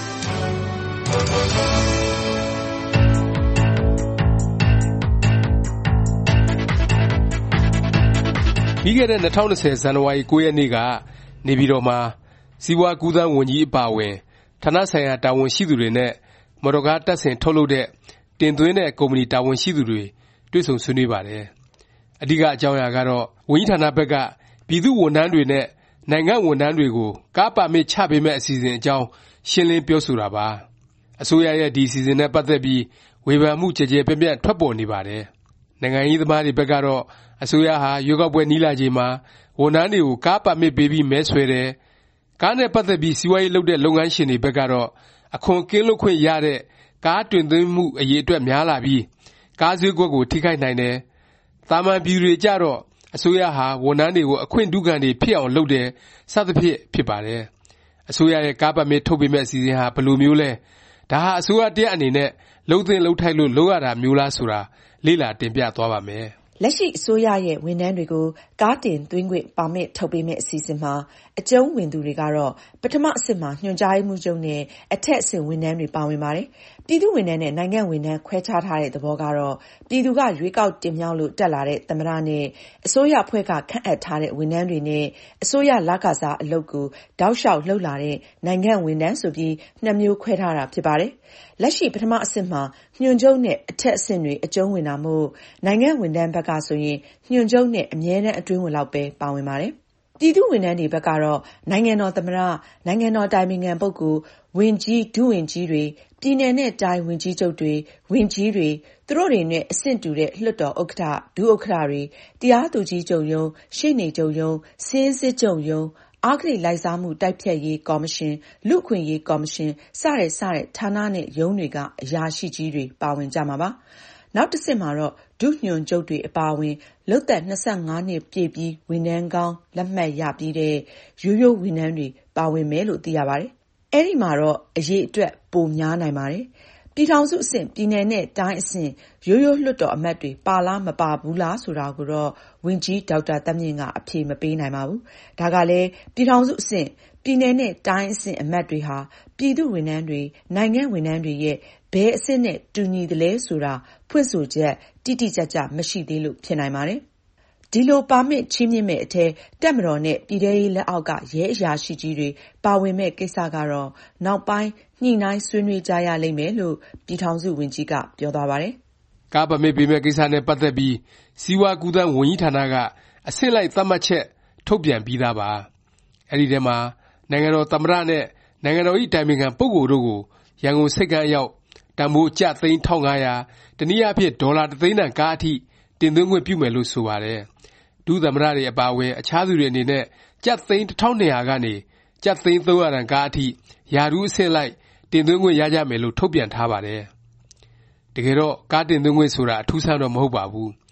[SPEAKER 11] ပြီးခဲ့တဲ့၂၀၂၀ဇန်နဝါရီ၉ရက်နေ့ကနေပြည်တော်မှာစီးပွားကူးသန်းဝန်ကြီးအပါအဝင်ဌာနဆိုင်ရာတာဝန်ရှိသူတွေနဲ့မော်တော်ကားတပ်ဆင်ထုတ်လုပ်တဲ့တင်သွင်းတဲ့ကုမ္ပဏီတာဝန်ရှိသူတွေတွေ့ဆုံဆွေးနွေးပါတယ်။အဓိကအကြောင်းအရာကတော့ဝန်ကြီးဌာနဘက်ကပြည်သူ့ဝန်ထမ်းတွေနဲ့နိုင်ငံဝန်ထမ်းတွေကိုကားပါမစ်ချပေးမဲ့အစီအစဉ်အကြောင်းရှင်းလင်းပြောဆိုတာပါ။အစိုးရရဲ့ဒီအစီအစဉ်နဲ့ပတ်သက်ပြီးဝေဖန်မှုကြဲကြဲပြန့်ပြန့်ထွက်ပေါ်နေပါတယ်။နိုင်ငံရေးသမားတွေဘက်ကတော့အစိုးရဟာရွေးကောက်ပွဲနီးလာချိန်မှာဝန်ထမ်းတွေကိုကားပါမစ်ပေးပြီးမဲဆွယ်တယ်။ကားနဲ့ပတ်သက်ပြီးစီးပွားရေးလုပ်တဲ့လုပ်ငန်းရှင်တွေဘက်ကတော့အခွန်ကင်းလွတ်ခွင့်ရတဲ့ကားတွင်သွင်းမှုအရေးအတွက်များလာပြီးကားဈေးကွက်ကိုထိခိုက်နိုင်တယ်။သာမန်ပြည်သူတွေကြတော့အစိုးရဟာဝန်ထမ်းတွေကိုအခွင့်ထူးခံတွေဖြစ်အောင်လုပ်တယ်စသဖြင့်ဖြစ်ပါတယ်။အစိုးရရဲ့ကားပါမစ်ထုတ်ပေးမဲ့အစီအစဉ်ဟာဘယ်လိုမျိုးလဲဒါဟာအစိုးရတစ်ရပ်အနေနဲ့လှုပ်သင့်လှုပ်ထိုက်လို့လုပ်ရတာမျိုးလားဆိုတာလေ့လာတင်ပြသွားပါမယ်
[SPEAKER 12] ။လက်ရှိအစိုးရရဲ့ဝန်ထမ်းတွေကိုကားတင်သွင်းခွင့်ပါမစ်ထုတ်ပေးမဲ့အစီအစဉ်မှာအကျုံးဝင်သူတွေကတော့ပထမအဆင့်မှာညွှန်ကြားရေးမှူးချုပ်နဲ့အထက်အဆင့်ဝန်ထမ်းတွေပါဝင်ပါတယ်။ပြည်သူ့ဝန်ထမ်းနဲ့နိုင်ငံဝန်ထမ်းခွဲခြားထားတဲ့သဘောကတော့ပြည်သူကရွေးကောက်တင်မြှောက်လို့တက်လာတဲ့သမ္မတနဲ့အစိုးရအဖွဲ့ကခန့်အပ်ထားတဲ့ဝန်ထမ်းတွေနဲ့အစိုးရလကစားအလုပ်ကိုတောက်လျှောက်လှုပ်လာတဲ့နိုင်ငံဝန်ထမ်းဆိုပြီးနှစ်မျိုးခွဲထားတာဖြစ်ပါတယ်။လက်ရှိပထမအဆင့်မှာညွှန်ချုပ်နဲ့အထက်အဆင့်တွေအကျုံးဝင်တာမို့နိုင်ငံဝန်ထမ်းဘက်ကဆိုရင်ညွှန်ချုပ်နဲ့အမြဲတမ်းအတွင်းဝင်လောက်ပဲပါဝင်ပါတယ်။ပြည်သူ့ဝန်ထမ်းတွေဘက်ကတော့နိုင်ငံတော်သမ္မတ၊နိုင်ငံတော်အတိုင်ပင်ခံပုဂ္ဂိုလ်၊ဝန်ကြီးဒုဝန်ကြီးတွေ၊ပြည်နယ်နဲ့တိုင်းဝန်ကြီးချုပ်တွေ၊ဝန်ကြီးတွေသူတို့တွေနဲ့အဆင့်တူတဲ့လွှတ်တော်ဥက္ကဋ္ဌဒုဥက္ကဋ္ဌတွေတရားသူကြီးချုပ်ရုံးရှေ့နေချုပ်ရုံးစာရင်းစစ်ချုပ်ရုံးအဂတိလိုက်စားမှုတိုက်ဖျက်ရေးကော်မရှင်လူ့အခွင့်အရေးကော်မရှင်စတဲ့စတဲ့ဌာနနဲ့ရုံးတွေကအရာရှိကြီးတွေပါဝင်ကြမှာပါနောက်တစ်ဆင့်မှာတော့ဒုညွှန်ချုပ်တွေအပါအဝင်လုပ်သက်၂၅နှစ်ပြည့်ပြီးဝန်ထမ်းကောင်းလက်မှတ်ရပြီးတဲ့ရိုးရိုးဝန်ထမ်းတွေပါဝင်မယ်လို့သိရပါတယ်အဲ့ဒီမှာတော့အရေးအတွက်ပိုများနိုင်ပါတယ်ပြည်ထောင်စုအဆင့်ပြည်နယ်နဲ့တိုင်းအဆင့်ရိုးရိုးလွှတ်တော်အမတ်တွေပါလားမပါဘူးလားဆိုတာကိုတော့ဝန်ကြီးဒေါက်တာသက်မြင့်ကအဖြေမပေးနိုင်ပါဘူးဒါကလည်းပြည်ထောင်စုအဆင့်ပြည်နယ်နဲ့တိုင်းအဆင့်အမတ်တွေဟာပြည်သူဝန်ထမ်းတွေနိုင်ငံဝန်ထမ်းတွေရဲ့ဘယ်အဆင့်နဲ့တူညီသလဲဆိုတာဖွင့်ဆိုချက်တိတိကျကျမရှိသေးလို့ဖြစ်နိုင်ပါတယ်ဒီလိုပါမစ်ချီးမြှင့်မဲ့အထက်တပ်မတော်နဲ့ပြည်ထရေးလက်အောက်ကရဲအရာရှိကြီးတွေပါဝင်မဲ့ကိစ္စကတော့နောက်ပိုင်းညှိနှိုင်းဆွေးနွေးကြရလိမ့်မယ်လို့ပြည်ထောင်စုဝန်ကြီးကပြောသွားပါတယ်
[SPEAKER 11] ။ကားပါမစ်ပေးမဲ့ကိစ္စနဲ့ပတ်သက်ပြီးစီးပွားကူးသန်းဝန်ကြီးဌာနကအဆင့်လိုက်သတ်မှတ်ချက်ထုတ်ပြန်ပြီးသားပါ။အဲဒီထဲမှာနိုင်ငံတော်သမ္မတနဲ့နိုင်ငံတော်၏တိုင်ပင်ခံပုဂ္ဂိုလ်တို့ကိုရန်ကုန်ဆိပ်ကမ်းအရောက်တန်ဖိုးကျပ်သိန်း၁၅၀၀တနည်းအားဖြင့်ဒေါ်လာတစ်သိန်းတန်ကားအထိတင်သွင်းခွင့်ပြုမယ်လို့ဆိုပါတယ်။ဒုသမ္မတတွေအပါအဝင်အခြားသူတွေအနေနဲ့ကျပ်သိန်းတစ်ထောင်နှစ်ရာကနေကျပ်သိန်းသုံးရာတန်ကားအထိရာထူးအဆင့်လိုက်တင်သွင်းခွင့်ရကြမယ်လို့ထုတ်ပြန်ထားပါတယ်။တကယ်တော့ကားတင်သွင်းခွင့်ဆိုတာအထူးဆန်းတော့မဟုတ်ပါဘူး။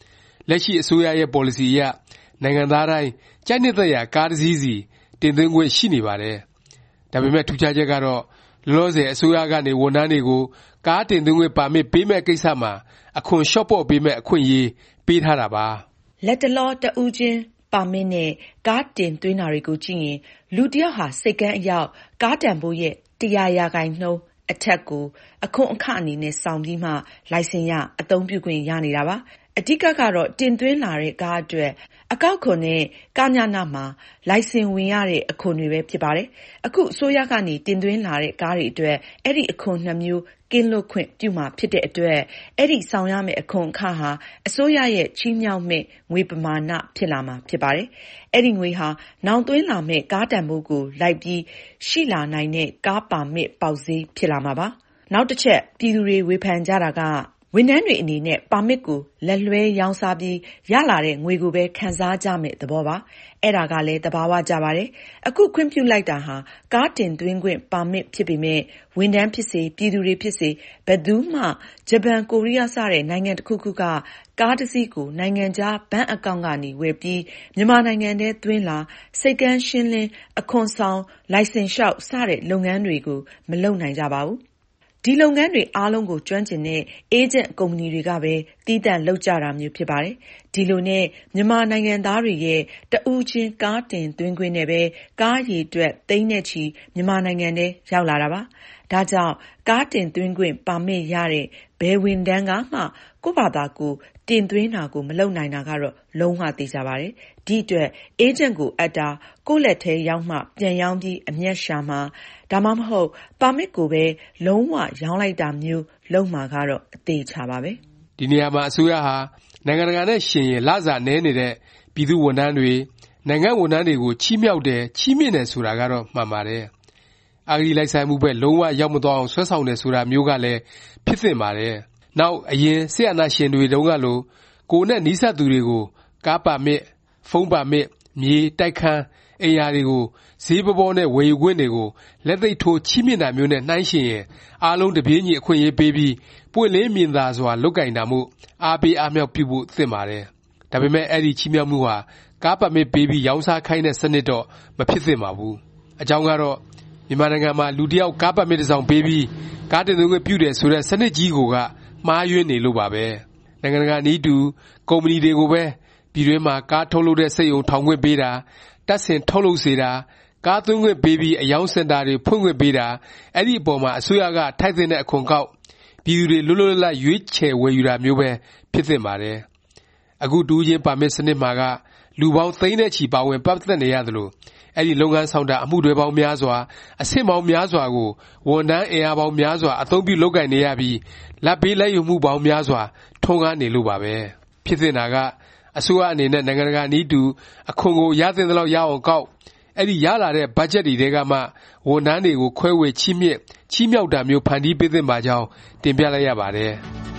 [SPEAKER 11] လက်ရှိအစိုးရရဲ့ ပေါ်လစီအရနိုင်ငံသားတိုင်းကြိုက်နှစ်သက်ရာကားတစ်စီးစီတင်သွင်းခွင့်ရှိနေပါတယ်။ဒါပေမဲ့ထူးခြားချက်ကတော့လောလောဆယ်အစိုးရကနေဝန်ထမ်းတွေကိုကားတင်သွင်းခွင့်ပါမစ်ပေးမဲ့ကိစ္စမှာအခွန်လျှော့ပေါ့ပေးမဲ့အခွင့်အရေးပေးထားတာပါ
[SPEAKER 12] ။လက်တလောတဦးချင်းပါမစ်နဲ့ကားတင်သွင်းတာတွေကိုကြည့်ရင်လူတစ်ယောက်ဟာစိတ်ကန်းအရောက်ကားတန်ဖိုးရဲ့တစ်ရာရာခိုင်နှုန်းအထက်ကိုအခွန်အခအနေနဲ့ဆောင်ပြီးမှလိုင်စင်ရအသုံးပြုခွင့်ရနေတာပါ။အဓိကကတော့တင်သွင်းလာတဲ့ကားအတွက်အကောက်ခွန်နဲ့ကညနမှာလိုင်စင်ဝင်ရတဲ့အခွန်တွေပဲဖြစ်ပါတယ်။အခုအစိုးရကနေတင်သွင်းလာတဲ့ကားတွေအတွက်အဲ့ဒီအခွန်နှစ်မျိုးကင်းလွတ်ခွင့်ပြုမှာဖြစ်တဲ့အတွက်အဲ့ဒီဆောင်ရမယ့်အခွန်အခဟာအစိုးရရဲ့ချီးမြှောက်မဲ့ငွေပမာဏဖြစ်လာမှာဖြစ်ပါတယ်။အဲ့ဒီငွေဟာနောင်သွင်းလာမဲ့ကားတန်ဖိုးကိုလိုက်ပြီးရှိလာနိုင်တဲ့ကားပါမစ်ပေါက်ဈေးဖြစ်လာမှာပါ။နောက်တစ်ချက်ပြည်သူတွေဝေဖန်ကြတာကဝန်ထမ်းတွေအနေနဲ့ပါမစ်ကိုလက်လွဲရောင်းစားပြီးရလာတဲ့ငွေကိုပဲခံစားကြမယ့်သဘောပါ။အဲ့ဒါကလည်းသဘာဝကျပါတယ်။အခုခွင့်ပြုလိုက်တာဟာကားတင်သွင်းခွင့်ပါမစ်ဖြစ်ပေမဲ့ဝန်ထမ်းဖြစ်စေပြည်သူတွေဖြစ်စေဘယ်သူမှဂျပန်ကိုရီးယားစတဲ့နိုင်ငံတစ်ခုခုကကားတစ်စီးကိုနိုင်ငံခြားဘဏ်အကောင့်ကနေဝယ်ပြီးမြန်မာနိုင်ငံထဲသွင်းလာစိတ်ကန်းရှင်းလင်းအခွန်ဆောင်လိုင်စင်လျှောက်စတဲ့လုပ်ငန်းတွေကိုမလုပ်နိုင်ကြပါဘူး။ဒီလုပ်ငန်းတွေအားလုံးကိုကျွမ်းကျင်တဲ့အေဂျင့်ကုမ္ပဏီတွေကပဲသီးသန့်လုပ်ကြတာမျိုးဖြစ်ပါတယ်။ဒီလိုနဲ့မြန်မာနိုင်ငံသားတွေရဲ့တဦးချင်းကားတင်သွင်းခွင့်နဲ့ပဲကားရေအတွက်သိန်းနဲ့ချီမြန်မာနိုင်ငံထဲရောက်လာတာပါ။ဒါကြောင့်ကားတင်သွင်းခွင့်ပါမစ်ရတဲ့ဘယ်ဝန်ထမ်းကမှကိုယ့်ဘာသာကိုတင်သွင်းတာကိုမလုပ်နိုင်တာကတော့လုံးဝသေချာပါတယ်။ဒီအတွက်အေဂျင့်ကိုအပ်တာကိုယ့်လက်ထဲရောက်မှပြန်ရောင်းပြီးအမြတ်ရှာမှာဒါမှမဟုတ်ပါမစ်ကိုပဲလုံးဝရောင်းလိုက်တာမျိုးလုပ်မှာကတော့အသေးချပါပဲ
[SPEAKER 11] ။ဒီနေရာမှာအစိုးရဟာနိုင်ငံတကာနဲ့ရှင်ရင်လစာနည်းနေတဲ့ပြည်သူဝန်ထမ်းတွေနိုင်ငံဝန်ထမ်းတွေကိုချီးမြှောက်တယ်ချီးမြှင့်တယ်ဆိုတာကတော့မှန်ပါတယ်။အဂတိလိုက်ဆိုင်မှုပဲလုံးဝရောက်မသွားအောင်ဆွဲဆောင်တယ်ဆိုတာမျိုးကလည်းဖြစ်သင့်ပါတယ်။နောက်အရင်စစ်အာဏာရှင်တွေတုန်းကလိုကိုယ်နဲ့နီးစပ်သူတွေကိုကားပါမစ်ဖုန်းပါမစ်မြေတိုက်ခန်းအိမ်ယာတွေကိုဈေးပပေါ်နဲ့ဝယ်ယူခွင့်တွေကိုလက်သိပ်ထိုးချီးမြှင့်တာမျိုးနဲ့နှိုင်းယှဉ်ရင်အားလုံးတပြေးညီအခွင့်အရေးပေးပြီးပွင့်လင်းမြင်သာစွာလုပ်ကိုင်တာမို့အားပေးအားမြောက်ပြုဖို့သင့်ပါတယ်။ဒါပေမဲ့အဲ့ဒီချီးမြှောက်မှုဟာကားပါမစ်ပေးပြီးရောင်းစားခိုင်းတဲ့စနစ်တော့မဖြစ်သင့်ပါဘူး။အကြောင်းကတော့မြန်မာနိုင်ငံမှာလူတစ်ယောက်ကားပါမစ်တစ်စောင်ပေးပြီးကားတင်သွင်းခွင့်ပြုတယ်ဆိုတဲ့စနစ်ကြီးကိုကမှားယွင်းနေလို့ပါပဲ။နိုင်ငံတကာနည်းတူကုမ္ပဏီတွေကိုပဲပြည်တွင်းမှာကားထုတ်လုပ်တဲ့စက်ရုံထောင်ခွင့်ပေးတာတပ်ဆင်ထုတ်လုပ်စေတာကားသွင်းခွင့်ပေးပြီးအယောင်းစင်တာတွေဖွင့်ခွင့်ပေးတာအဲ့ဒီအပေါ်မှာအစိုးရကထိုက်တဲ့အခွန်ကောက်ပြည်သူတွေလွတ်လွတ်လပ်လပ်ရွေးချယ်ဝယ်ယူတာမျိုးပဲဖြစ်သင့်ပါတယ်။အခုတူးချင်းပါမစ်စနစ်မှာကလူပေါင်းသိန်းနဲ့ချီပါဝင်ပတ်သက်နေရသလိုအဲ့ဒီလုပ်ငန်းဆောင်တာအမှုတွေပေါင်းများစွာအဆင့်ပေါင်းများစွာကိုဝန်ထမ်းအင်အားပေါင်းများစွာအသုံးပြုလုပ်ကိုင်နေရပြီးလက်ပေးလက်ယူမှုပေါင်းများစွာထုံးကားနေလို့ပါပဲ။ဖြစ်သင့်တာကအစိုးရအနေနဲ့နိုင်ငံတကာနည်းတူအခွန်ကိုရသင့်သလောက်ရအောင်ကောက်အဲ့ဒီရလာတဲ့ဘတ်ဂျက်တွေထဲကမှဝန်ထမ်းတွေကိုခွဲဝေချီးမြှင့်ချီးမြှောက်တာမျိုးဖန်တီးပေးသင့်ပါကြောင်းတင်ပြလိုက်ရပါတယ်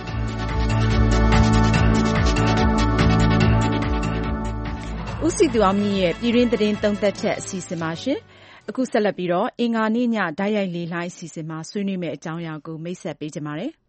[SPEAKER 2] ။ဦးစီသူအောင်မြင့်ရဲ့ပြည်တွင်းသတင်းသုံးသပ်ချက်အစီအစဉ်ပါရှင်။အခုဆက်လက်ပြီးတော့အင်္ဂါနေ့ညဓာတ်ရိုက်လေလှိုင်းအစီအစဉ်မှာဆွေးနွေးမယ့်အကြောင်းအရာကိုမိတ်ဆက်ပေးကြပါမယ်။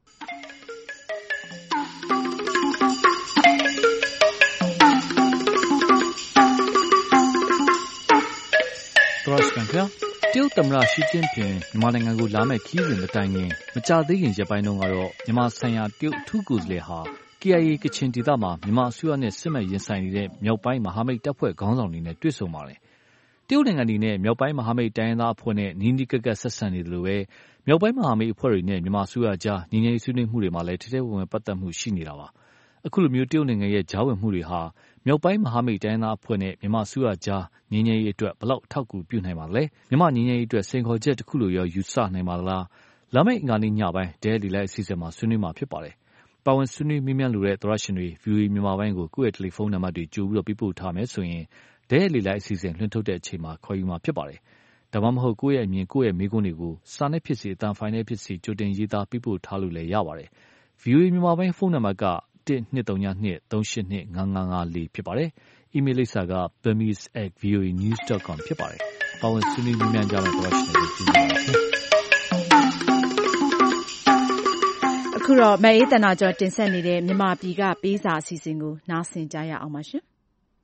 [SPEAKER 13] သောရစကန်ဗျာတရုတ်သမ္မတရှီကျင်းပင်မြန်မာနိုင်ငံကိုလာမယ့်ခီးစဉ်မတိုင်ခင်မကြသေးခင်ရက်ပိုင်းတုန်းကတော့မြန်မာဆိုင်ရာတရုတ်အထူးကိုယ်စားလှယ်ဟာ ကေအိုင်အေ ကချင်ဒေသမှာမြန်မာအစိုးရနဲ့စစ်မှန်ရင်ဆိုင်နေတဲ့မြောက်ပိုင်းမဟာမိတ်တပ်ဖွဲ့ခေါင်းဆောင်တွေနဲ့တွေ့ဆုံပါတယ်။တရုတ်နိုင်ငံအနေနဲ့မြောက်ပိုင်းမဟာမိတ်တိုင်းရင်းသားအဖွဲ့နဲ့နီးနီးကပ်ကပ်ဆက်ဆံနေတယ်လို့ပဲမြောက်ပိုင်းမဟာမိတ်အဖွဲ့တွေနဲ့မြန်မာအစိုးရကြားညီငယ်ဆွေးနွေးမှုတွေမှာလည်းထဲထဲဝင်ဝင်ပတ်သက်မှုရှိနေတာပါ။အခုလိုမျိုးတရုတ်နိုင်ငံရဲ့ကြားဝင်မှုတွေဟာမြောက်ပိုင်းမဟာမိတ်တိုင်းရင်းသားအဖွဲ့နဲ့မြန်မာအစိုးရကြားညီငယ်ရေးအတွက်ဘလောက်အထောက်အကူပြုနိုင်ပါလဲ။မြန်မာညီငယ်ရေးအတွက်စိန်ခေါ်ချက်တစ်ခုလိုရောယူဆနိုင်ပါလား။လာမယ့်အင်္ဂါနေ့ညပိုင်းဒဲလီလိုက်အစီအစဉ်မှာဆွေးနွေးမှာဖြစ်ပါတယ်။ပါဝင်ဆွေးနွေးမြင်မြန်လိုတဲ့သောရရှင်တွေ ဗွီအိုအေ မြန်မာပိုင်းကိုကိုယ့်ရဲ့တယ်လီဖုန်းနံပါတ်တွေကြိုပြီးတော့ပြပို့ထားမယ်ဆိုရင်ဒဲလီလိုက်အစီအစဉ်လွှင့်ထုတ်တဲ့အချိန်မှာခေါ်ယူမှာဖြစ်ပါတယ်။ဒါမှမဟုတ်ကိုယ့်ရဲ့အမြင်ကိုယ့်ရဲ့မေးခွန်းတွေကိုစာနဲ့ဖြစ်စေအတန်ဖိုင်နဲ့ဖြစ်စေကြိုတင်ရေးသားပြပို့ထားလို့လည်းရပါတယ်။ ဗွီအိုအေ မြန်မာပိုင်းဖုန်းနံပါတ်ကတစ်နှစ်သုံးနှစ်သုံးရှစ်နှစ်ငါးငါးငါးလေးဖြစ်ပါတယ်။ အီးမေးလ်လိပ်စာက burmese at voanews dot com ဖြစ်ပါတယ်။ပါဝင်ဆွေးနွေးမြင်မြန်ကြမယ့်သောရရှင်တွေကြည့်ပါမယ်။
[SPEAKER 2] အခုတော့မအေးတနာကျော်တင်ဆက်နေတဲ့မြန်မာပြည်ကပေးစာအစီအစဉ်ကိုနားဆင်ကြရအောင်ပါရှင်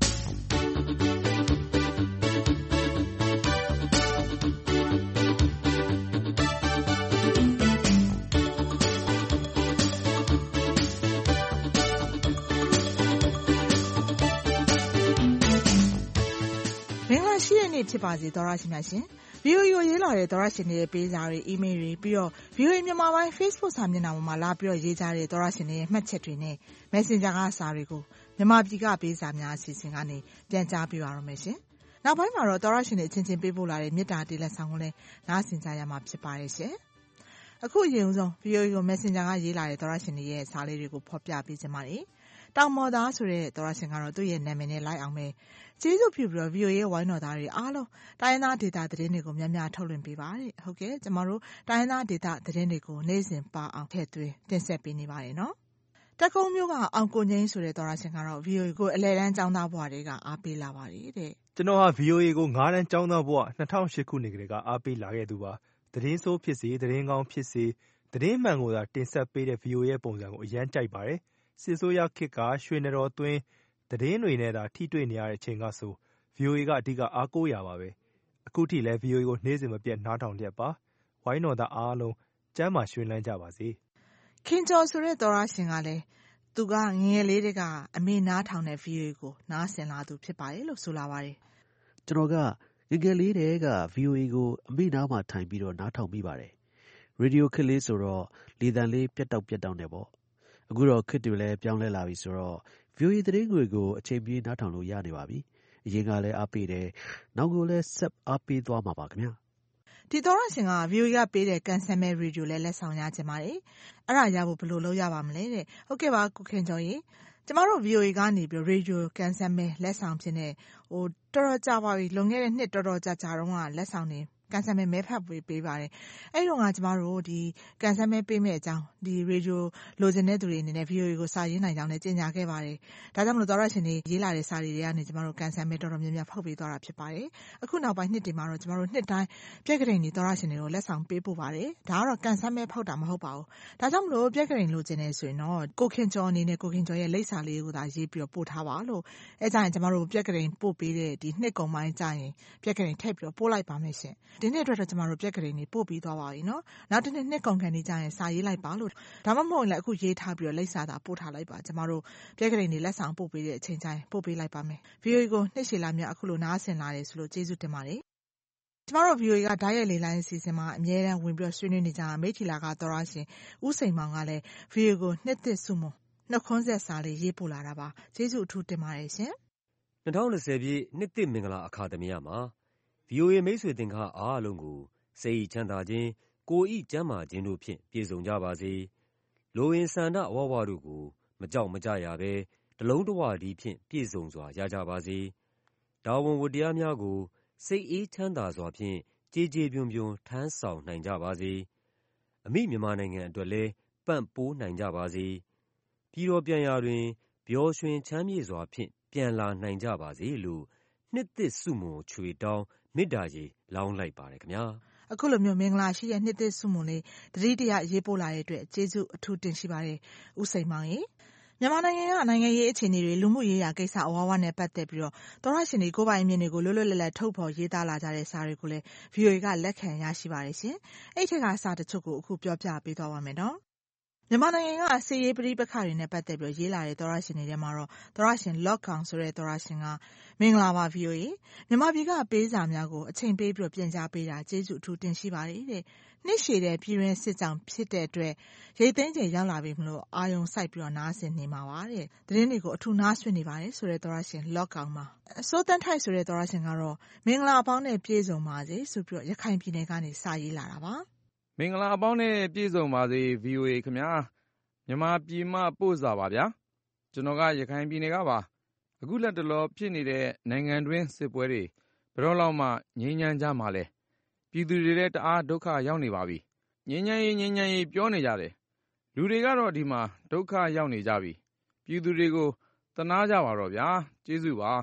[SPEAKER 6] မင်္ဂလာရှိတဲ့နေ့ဖြစ်ပါစေသောရရှိများရှင် ဗီအိုအေ ကိုရေးလာတဲ့သောရရှင်တွေရဲ့ပေးစာတွေအီးမေးလ်တွေပြီးတော့ ဗီအိုအေ မြန်မာပိုင်း Facebook စာမျက်နှာပေါ်မှာလာပြီးတော့ရေးကြတဲ့သောရရှင်တွေရဲ့မှတ်ချက်တွေနဲ့ Messenger ကစာတွေကိုမြန်မာပြည်ကပေးစာများအစီအစဉ်ကနေပြန်ကြားပေးပါရမယ်ရှင်နောက်ပိုင်းမှာတော့သောရရှင်တွေအချင်းချင်းပေးပို့လာတဲ့မေတ္တာတေးလက်ဆောင်ကိုလည်းနားဆင်ကြရမှာဖြစ်ပါတယ်ရှင်အခုအရင်ဆုံး ဗီအိုအေ ကို Messenger ကရေးလာတဲ့သောရရှင်တွေရဲ့စာလေးတွေကိုဖော်ပြပေးခြင်းပါတယ်တောင်မော်သားဆိုတဲ့သောရရှင်ကတော့သူ့ရဲ့နာမည်နဲ့လိုက်အောင်ပဲကျေးဇူးပြုပြီးတော့ ဗီအိုအေ ရဲ့ဝိုင်းတော်သားတွေအားလုံးတိုင်းရင်းသားဒေသသတင်းတွေကိုများများထုတ်လွှင့်ပေးပါတဲ့ဟုတ်ကဲ့ကျမတို့တိုင်းရင်းသားဒေသသတင်းတွေကိုနေ့စဉ်ပါအောင်ထည့်သွင်းတင်ဆက်ပေးနေပါတယ်နော်တက်ကုန်းမျိုးကအောင်ကိုငိမ့်ဆိုတဲ့သောရရှင်ကတော့ ဗီအိုအေ ကိုအလဲတန်းចောင်းသားဘဝတွေကအားပေးလာပါတယ်တဲ့
[SPEAKER 14] ကျွန်တော်ဟာ ဗီအိုအေ ကိုငါးတန်းចောင်းသားဘဝ၂၀၀၈ခုနှစ်ကတည်းကအားပေးလာခဲ့သူပါသတင်းဆိုးဖြစ်စေသတင်းကောင်းဖြစ်စေသတင်းမှန်ကိုသာတင်ဆက်ပေးတဲ့ ဗီအိုအေ ရဲ့ပုံစံကိုအရန်ကြိုက်ပါတယ်စစ်ဆိုးရခေတ်ကရွှေနတော်သွင်းသတင်းတွေနဲ့သာထိတွေ့နေရတဲ့အချိန်ကဆို ဗီအိုအေ ကအဓိကအားကိုးရပါပဲအခုထိလည်း ဗီအိုအေ ကိုနေ့စဉ်မပြတ်နားထောင်လျက်ပါဝိုင်းတော်သားအားလုံးကျမ်းမာရွှင်လန်းကြပါစေ
[SPEAKER 6] ခင်ကျော်ဆိုတဲ့သောရရှင်ကလည်းသူကငငယ်လေးတည်းကအမေနားထောင်တဲ့ ဗီအိုအေ ကိုနားဆင်လာသူဖြစ်ပါတယ်လို့ဆိုလာပါတယ်
[SPEAKER 15] ကျွန်တော်ကငငယ်လေးတည်းက ဗီအိုအေ ကိုအမေနားမှာထိုင်ပြီးတော့နားထောင်မိပါတယ်ရေဒီယိုခစ်လေးဆိုတော့လေသံလေးပြတ်တောက်ပြတ်တောက်နေပေါ့အခုတော့ခစ်တူလည်းပြောင်းလဲလာပြီဆိုတော့ ဗီအိုအေ သတင်းတွေကိုအချိန်ပြေးနားထောင်လို့ရနေပါပြီအရင်ကလည်းအားပေးတယ်နောက်ကိုလည်းဆက်အားပေးသွားမှာပါခင်ဗျာ
[SPEAKER 6] ဒီသောရရှင်က ဗီအိုအေ ကပေးတဲ့ကန်ဆယ်မဲရေဒီယိုလည်းလက်ဆောင်ရခြင်းပါတယ်အဲ့ဒါရဖို့ဘယ်လိုလုပ်ရပါမလဲတဲ့ဟုတ်ကဲ့ပါကိုခင်ကျော်ရေကျမတို့ ဗီအိုအေ ကနေပြီးရေဒီယိုကန်ဆယ်မဲလက်ဆောင်ဖြစ်နေဟိုတော်တော်ကြာပါပြီလွန်ခဲ့တဲ့နှစ်တော်တော်ကြာကြာတော့ကလက်ဆောင်နေကန်ဆယ်မဲမဲဖတ်ပေးပေးပါတယ်အဲ့တော့ကကျမတို့ဒီကန်ဆယ်မဲပေးမဲ့အကြောင်းဒီရေဒီယိုလိုချင်တဲ့သူတွေအနေနဲ့ ဗီအိုအေ ကိုစာရေးနိုင်ကြောင်းလည်းကြေညာခဲ့ပါတယ်ဒါကြောင့်မလို့သောရရှင်တွေရေးလာတဲ့စာတွေတွေကနေကျမတို့ကန်ဆယ်မဲတော်တော်များများဖုတ်ပေးသွားတာဖြစ်ပါတယ်အခုနောက်ပိုင်းနှစ်တွေမှာတော့ကျမတို့နှစ်တိုင်းပြက်ကလေးတွေသောရရှင်တွေကိုလက်ဆောင်ပေးပို့ပါတယ်ဒါကတော့ကန်ဆယ်မဲဖုတ်တာမဟုတ်ပါဘူးဒါကြောင့်မလို့ပြက်ကလေးလိုချင်နေဆိုရင်တော့ကိုခင်ကျော်အနေနဲ့ကိုခင်ကျော်ရဲ့လိပ်စာလေးကိုသာရေးပြီးတော့ပို့ထားပါလို့အဲကြရင်ကျမတို့ပြက်ကလေးပို့ပေးတဲ့ဒီနှစ်ကုန်ပိုင်းကြရင်ပြက်ကလေးထည့်ပြီးတော့ပို့လိုက်ပါမယ်ရှင်ဒီနေ့အတွက်တော့ကျမတို့ပြက်ကလေးတွေပို့ပြီးသွားပါပြီနော်နောက်တစ်နေ့နှစ်ကုန်ခံနေကြရင်စာရေးလိုက်ပါလို့ဒါမှမဟုတ်လည်းအခုရေးထားပြီးတော့လိပ်စာသာပို့ထားလိုက်ပါကျမတို့ပြက်ကလေးတွေလက်ဆောင်ပို့ပေးတဲ့အချိန်ကျရင်ပို့ပေးလိုက်ပါမယ် ဗီအိုအေ ကိုနှစ်ရှည်လာများအခုလိုနားဆင်လာတယ်ဆိုလို့ကျေးဇူးတင်ပါတယ်ကျမတို့ ဗီအိုအေ ကဓာတ်ရိုက်လေလိုင်းအစီအစဉ်မှာအမြဲတမ်းဝင်ပြီးတော့ဆွေးနွေးနေကြတာမိထီလာကသောရရှင်ဦးစိန်မောင်ကလည်း ဗီအိုအေ ကိုနှစ်သစ်ဆုမွန်နှုတ်ခွန်းဆက်စာလေးရေးပို့လာတာပါကျေးဇူးအထူးတင်ပါတယ်ရှင်
[SPEAKER 10] ၂၀၂၀ပြည့်နှစ်သစ်မင်္ဂလာအခါသမယမှာ ဗီအိုအေ မိတ်ဆွေသင်္ကားအားလုံးကိုစိတ်ချမ်းသာခြင်းကိုယ်ဤကျန်းမာခြင်းတို့ဖြင့်ပြည့်စုံကြပါစေလိုအင်ဆန္ဒအဝဝတို့ကိုမကြောက်မကြရဘဲတလုံးတဝတည်းဖြင့်ပြည့်စုံစွာရကြပါစေတာဝန်ဝတ္တရားများကိုစိတ်အေးချမ်းသာစွာဖြင့်ကြည်ကြည်ပြွန်ပြွန်ထမ်းဆောင်နိုင်ကြပါစေအမိမြန်မာနိုင်ငံအတွက်လည်းပံ့ပိုးနိုင်ကြပါစေပြည်တော်ပြန်ရာတွင်ပျော်ရွှင်ချမ်းမြေ့စွာဖြင့်ပြန်လာနိုင်ကြပါစေလို့နှစ်သစ်ဆုမွန်ချွေတောင်းမေတ္တာရေလောင်းလိုက်ပါတယ်ခင်ဗျာ
[SPEAKER 6] အခုလိုမျိုးမင်္ဂလာရှိတဲ့နှစ်သစ်ဆုမွန်လေးတတိတရရေးပို့လာတဲ့အတွက်ကျေးဇူးအထူးတင်ရှိပါတယ်ဦးစိန်မောင်ရေမြန်မာနိုင်ငံကနိုင်ငံရေးအခြေအနေတွေလူမှုရေးရာကိစ္စအဝါဝနဲ့ပတ်သက်ပြီးတော့သောရရှင်တွေကိုယ်ပိုင်အမြင်တွေကိုလွတ်လွတ်လပ်လပ်ထုတ်ဖော်ရေးသားလာကြတဲ့စာတွေကိုလည်း ဗီအိုအေ ကလက်ခံရရှိပါတယ်ရှင်အဲ့ထက်ကစာတချို့ကိုအခုပြောပြပေးသွားပါမယ်နော်မြန်မာနိုင်ငံကစစ်ရေးပဋိပက္ခတွေနဲ့ပတ်သက်ပြီးရေးလာတဲ့သောရရှင်တွေထဲမှာတော့သောရရှင် Lock ကောင်ဆိုတဲ့သောရရှင်ကမင်္ဂလာပါ ဗီအိုအေ မြန်မာပြည်ကပေးစာများကိုအချိန်ပေးပြီးပြန်ကြားပေးတာကျေးဇူးအထူးတင်ရှိပါတယ်တဲ့နှစ်ရှည်တဲ့ပြည်တွင်းစစ်ကြောင့်ဖြစ်တဲ့အတွက်ရိတ်သိမ်းချိန်ရောက်လာပြီမလို့အာယုံစိုက်ပြီးတော့နားဆင်နေမှာပါတဲ့သတင်းတွေကိုအထူးနားဆွနေပါတယ်ဆိုတဲ့သောရရှင် Lock ကောင်မှာအစိုးတန်းထိုက်ဆိုတဲ့သောရရှင်ကတော့မင်္ဂလာအပေါင်းနဲ့ပြည့်စုံပါစေဆိုပြီးတော့ရခိုင်ပြည်နယ်ကနေစာရေးလာတာပါ
[SPEAKER 5] မင်္ဂလာအပေါင်းနဲ့ပြည့်စုံပါစေ ဗီအိုအေ ခင်ဗျာမြန်မာပြည်မှပို့စာပါဗျာကျွန်တော်ကရခိုင်ပြည်နယ်ကပါအခုလက်တလောဖြစ်နေတဲ့နိုင်ငံတွင်းစစ်ပွဲတွေဘယ်တော့မှငြိမ်းချမ်းကြမှာလဲပြည်သူတွေလည်းတအားဒုက္ခရောက်နေပါပြီငြိမ်းချမ်းရေးငြိမ်းချမ်းရေးပြောနေကြတယ်လူတွေကတော့ဒီမှာဒုက္ခရောက်နေကြပြီပြည်သူတွေကိုသနာကြပါတော့ဗျာကျေးဇူးပါ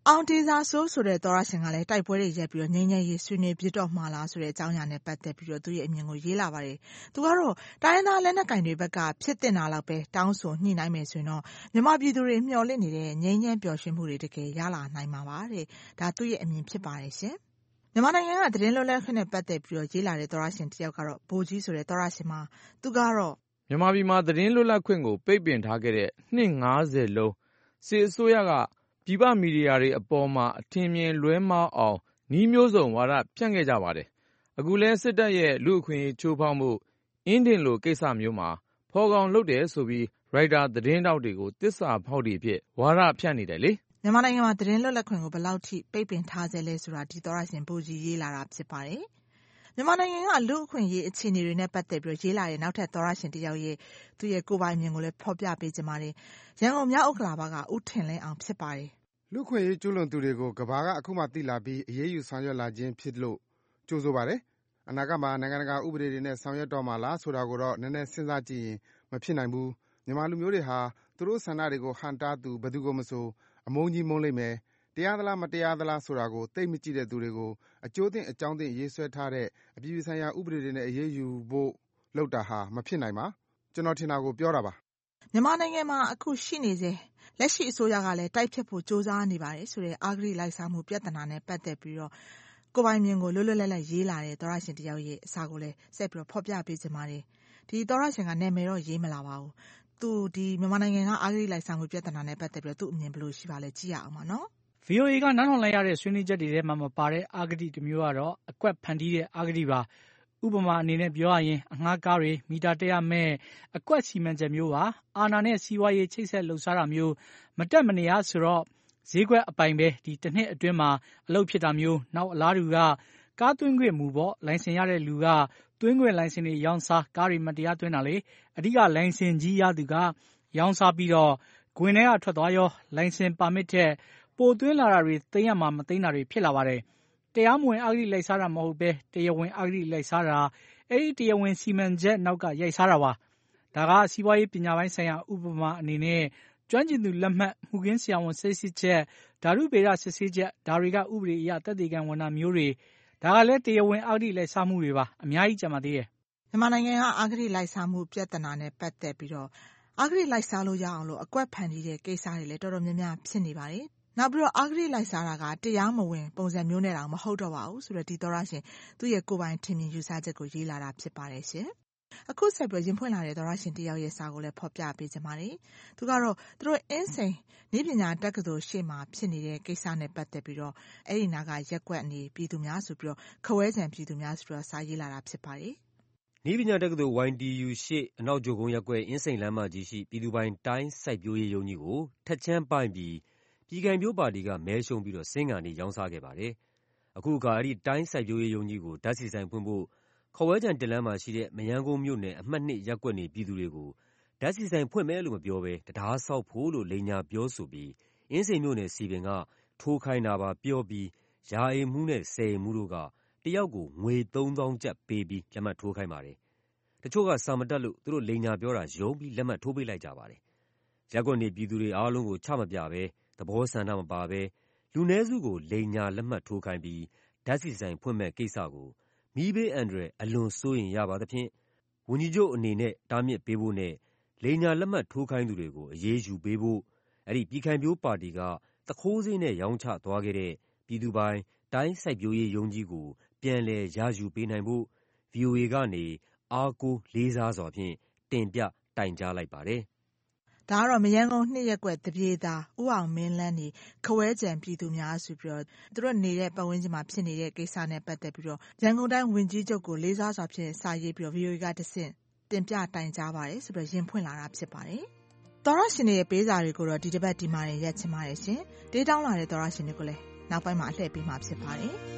[SPEAKER 6] အောင်တေဇာဆိုးဆိုတဲ့သောရရှင်ကလည်းတိုက်ပွဲတွေရက်ပြီးတော့ငြိမ်းချမ်းရေးဆွေးနွေးပြတော့မှာလားဆိုတဲ့အကြောင်းအရာနဲ့ပတ်သက်ပြီးတော့သူရဲ့အမြင်ကိုရေးလာပါတယ်။သူကတော့တိုင်းရင်းသားလက်နက်ကိုင်တွေဘက်ကဖြစ်တင်တာလောက်ပဲတောင်းဆိုညှိနှိုင်းမယ်ဆိုရင်တော့မြန်မာပြည်သူတွေမျှော်လင့်နေတဲ့ငြိမ်းချမ်းပျော်ရွှင်မှုတွေတကယ်ရလာနိုင်မှာပါတဲ့။ဒါသူ့ရဲ့အမြင်ဖြစ်ပါတယ်ရှင်။မြန်မာနိုင်ငံကသတင်းလွတ်လပ်ခွင့်နဲ့ပတ်သက်ပြီးတော့ရေးလာတဲ့သောရရှင်တယောက်ကတော့ဗိုလ်ကြီးဆိုတဲ့သောရရှင်မှာသူကတော့
[SPEAKER 16] မြန်မာပြည်မှာသတင်းလွတ်လပ်ခွင့်ကိုပိတ်ပင်ထားခဲ့တဲ့နှစ်ငါးဆယ်လုံးစစ်အစိုးရကပြည်ပမီဒီယာတွေအပေါ်မှာအထင်မြင်လွဲမှားအောင်နည်းမျိုးစုံဝါဒဖြန့်ခဲ့ကြပါတယ်။အခုလဲစစ်တပ်ရဲ့လူ့အခွင့်အရေးချိုးဖောက်မှုအင်းတင်လိုကိစ္စမျိုးမှာဖော်ကောင်လုပ်တယ်ဆိုပြီးရိုက်တာသတင်းတောက်တွေကိုတစ္ဆာဖောက်တွေဖြစ်ဝါဒဖြန့်နေတယ်လေ
[SPEAKER 6] ။မြန်မာနိုင်ငံမှာသတင်းလွတ်လပ်ခွင့်ကိုဘယ်လောက်ထိပိတ်ပင်ထားစေလဲဆိုတာဒီသောရရှင်ဗိုလ်ကြီးရေးလာတာဖြစ်ပါတယ်။မြန်မာနိုင်ငံကလူ့အခွင့်အရေးအခြေအနေတွေနဲ့ပတ်သက်ပြီးရေးလာတဲ့နောက်ထပ်သောရရှင်တယောက်ရဲ့သူရဲ့ကိုယ်ပိုင်မြင်ကိုလည်းဖော်ပြပေးကြပါတယ်။ရန်ကုန်မြောက်ဥက္ကလာပကဦးထင်လင်းအောင်ဖြစ်ပါတယ်
[SPEAKER 17] ။လူ့အခွင့်အရေးကျူးလွန်သူတွေကိုကမ္ဘာကအခုမှသိလာပြီးအရေးယူဆောင်ရွက်လာခြင်းဖြစ်လို့ကြိုဆိုပါတယ်။အနာဂတ်မှာနိုင်ငံတကာဥပဒေတွေနဲ့ဆောင်ရွက်တော့မှာလားဆိုတာကိုတော့နည်းနည်းစဉ်းစားကြည့်ရင်မဖြစ်နိုင်ဘူး။မြန်မာလူမျိုးတွေဟာသူတို့ဆန္ဒတွေကိုဟန့်တားသူဘယ်သူကိုမဆိုအမုန်းကြီးမုန်းလိမ့်မယ်။တရားသလားမတရားသလားဆိုတာကိုသိမကြည့်တဲ့သူတွေကိုအကျိုးသင့်အကြောင်းသင့်ရေးဆွဲထားတဲ့အပြည်ပြည်ဆိုင်ရာဥပဒေတွေနဲ့အရေးယူဖို့လုပ်တာဟာမဖြစ်နိုင်ပါ။ကျွန်တော်ထင်တာကိုပြောတာပါ
[SPEAKER 6] ။မြန်မာနိုင်ငံမှာအခုရှိနေစေလက်ရှိအစိုးရကလည်းတိုက်ဖြတ်ဖို့စ조사နေပါတယ်ဆိုတဲ့အာဂရိလိုက်စားမှုပြဿနာနဲ့ပတ်သက်ပြီးတော့ကိုပိုင်မြင်ကိုလွတ်လွတ်လပ်လပ်ရေးလာတဲ့သောရရှင်တယောက်ရဲ့အစာကိုလည်းဆက်ပြီးတော့ဖော်ပြပေးချင်ပါတယ်။ဒီသောရရှင်ကနာမည်တော့ရေးမလာပါဘူး။သူဒီမြန်မာနိုင်ငံကအာဂရိလိုက်စားမှုပြဿနာနဲ့ပတ်သက်ပြီးတော့သူ့အမြင်ဘယ်လိုရှိပါလဲကြည့်ရအောင်ပါနော်
[SPEAKER 18] ။ V O A ကနားထောင်လိုက်ရတဲ့ဆွေးနွေးချက်တွေထဲမှာမပါတဲ့အာဂတိတစ်မျိုးကတော့အကွက်ဖန်တီးတဲ့အာဂတိပါ။ဥပမာအနေနဲ့ပြောရရင်အငှားကားတွေမီတာတရာမဲ့အကွက်စီမံချက်မျိုးပါအာဏာနဲ့စီးပွားရေးချိတ်ဆက်လှုပ်ရှားတာမျိုးမတက်မနေရဆိုတော့ဈေးကွက်အပိုင်ပဲဒီတစ်နှစ်အတွင်းမှာအလုပ်ဖြစ်တာမျိုးနောက်အလားတူကကားသွင်းခွင့်မူပေါ့လိုင်စင်ရတဲ့လူကသွင်းခွင့်လိုင်စင်တွေရောင်းစားကားတွေမတရားသွင်းတာလေအဓိကလိုင်စင်ကြီးရသူကရောင်းစားပြီးတော့ဂွင်ထဲကထွက်သွားရောလိုင်စင်ပါမစ်ထက်ပိုသွင်းလာတာတွေသိမ်းရမှာမသိမ်းတာတွေဖြစ်လာပါတယ်တရားမဝင်အဂတိလိုက်စားတာမဟုတ်ပဲတရားဝင်အဂတိလိုက်စားတာအဲ့ဒီတရားဝင်စီမံချက်နောက်ကရိုက်စားတာပါဒါကစီးပွားရေးပညာပိုင်းဆိုင်ရာဥပမာအနေနဲ့ကျွမ်းကျင်သူလက်မှတ်မှုခင်းဆရာဝန်စစ်စစ်ချက်ဓာတုဗေဒစစ်ဆေးချက်ဒါတွေကဥပဒေအရသက်သေခံဝန်တာမျိုးတွေဒါကလည်းတရားဝင်အဂတိလိုက်စားမှုတွေပါအများကြီးကြံပါသေးတယ်
[SPEAKER 6] မြန်မာနိုင်ငံကအဂတိလိုက်စားမှုပြဿနာနဲ့ပတ်သက်ပြီးတော့အဂတိလိုက်စားလို့ရအောင်လို့အကွက်ဖန်တီးတဲ့ကိစ္စတွေလည်းတော်တော်များများဖြစ်နေပါတယ်နောက်ပြီးတော့အဂတိလိုက်စားတာကတရားမဝင်ပုံစံမျိုးနဲ့တောင်မဟုတ်တော့ပါဘူးဆိုတော့ဒီသောရရှင်သူ့ရဲ့ကိုယ်ပိုင်ထင်မြင်ယူဆချက်ကိုရေးလာတာဖြစ်ပါတယ်ရှင်အခုဆက်ပြီးရင်ဖွင့်လာတဲ့သောရရှင်တယောက်ရဲ့စာကိုလည်းဖော်ပြပေးကြပါတယ်သူကတော့သူတို့အင်းစိန်နေပညာတက္ကသိုလ်ရှေ့မှာဖြစ်နေတဲ့ကိစ္စနဲ့ပတ်သက်ပြီးတော့အဲ့ဒီနာကရက်ကွက်နေပြည်သူများဆိုပြီးတော့ခဝဲဆံပြည်သူများဆိုပြီးတော့စာရေးလာတာဖြစ်ပါတယ်
[SPEAKER 10] နေပညာတက္ကသိုလ် Y T U ရှေ့အနောက်ကျိုကုန်းရက်ကွက်အင်းစိန်လမ်းမကြီးရှိပြည်သူပိုင်တိုင်းစိုက်ပျိုးရေးရုံးကြီးကိုထက်ချမ်းပိုင်ပြီးပြည်ခိုင်ဖြိုးပါတီကမဲရှုံးပြီးတော့စင်္ဂါနေရောင်းစားခဲ့ပါတယ်။အခုအခါအဲ့ဒီတိုင်းစိုက်ပျိုးရေးရုံးကြီးကိုဓာတ်ဆီဆိုင်ဖွင့်ဖို့ခဝဲချံတလန်းမှာရှိတဲ့မယန်းကုန်းမြို့နယ်အမှတ်နှစ်ရပ်ကွက်နေပြည်သူတွေကိုဓာတ်ဆီဆိုင်ဖွင့်မယ်လို့မပြောဘဲတရားဆောက်ဖို့လို့လိန်ညာပြောဆိုပြီးအင်းစိန်မြို့နယ်စီပင်ကထိုးခိုင်းတာပါပြောပြီးရာအိမ်မှုနဲ့ဆယ်အိမ်မှုတို့ကတယောက်ကိုငွေသုံးသောင်းကျပ်ပေးပြီးလက်မှတ်ထိုးခိုင်းပါတယ်။တချို့ကစာမတက်လို့သူတို့လိန်ညာပြောတာယုံပြီးလက်မှတ်ထိုးပေးလိုက်ကြပါတယ်။ရပ်ကွက်နေပြည်သူတွေအားလုံးကိုချမပြပဲသဘောဆန္ဒမပါပဲလူနည်းစုကိုလိန်ညာလက်မှတ်ထိုးခိုင်းပြီးဓာတ်ဆီဆိုင်ဖွင့်မဲ့ကိစ္စကိုမီးဘေးအန္တရာယ်အလွန်စိုးရင်ရပါသဖြင့်ဝန်ကြီးချုပ်အနေနဲ့တားမြစ်ပေးဖို့နဲ့လိန်ညာလက်မှတ်ထိုးခိုင်းသူတွေကိုအရေးယူပေးဖို့အဲ့ဒီပြည်ခိုင်ဖြိုးပါတီကတခိုးစင်းနဲ့ရောင်းချသွားခဲ့တဲ့ပြည်သူပိုင်တိုင်းစိုက်ပျိုးရေးရုံးကြီးကိုပြန်လည်ရယူပေးနိုင်ဖို့ V O A ကနေအားကိုးလေးစားစွာဖြင့်တင်ပြတိုင်ကြားလိုက်ပါတယ်
[SPEAKER 6] ဒါကတော့မယန်းကုန်းနှစ်ရက်ကွက်တပြေသားဥအောင်မင်းလန်းနေခဝဲကြံပြည်သူများဆိုပြီးတော့သူတို့နေတဲ့ပတ်ဝန်းကျင်မှာဖြစ်နေတဲ့ကိစ္စနဲ့ပတ်သက်ပြီးတော့ရန်ကုန်တိုင်းဝန်ကြီးချုပ်ကိုလေးစားစွာဖြင့်စာရေးပြီးတော့ V O A ကတဆင့်တင်ပြတိုင်ကြားပါတယ်ဆိုပြီးတော့ရင်ဖွင့်လာတာဖြစ်ပါတယ်။သောရရှင်တွေရဲ့ပေးစာတွေကိုတော့ဒီတစ်ပတ်ဒီမှာရက်ချင်ပါတယ်ရှင်။တေးတောင်းလာတဲ့သောရရှင်တွေကိုလည်းနောက်ပိုင်းမှာအလှည့်ပေးမှာဖြစ်ပါတယ်။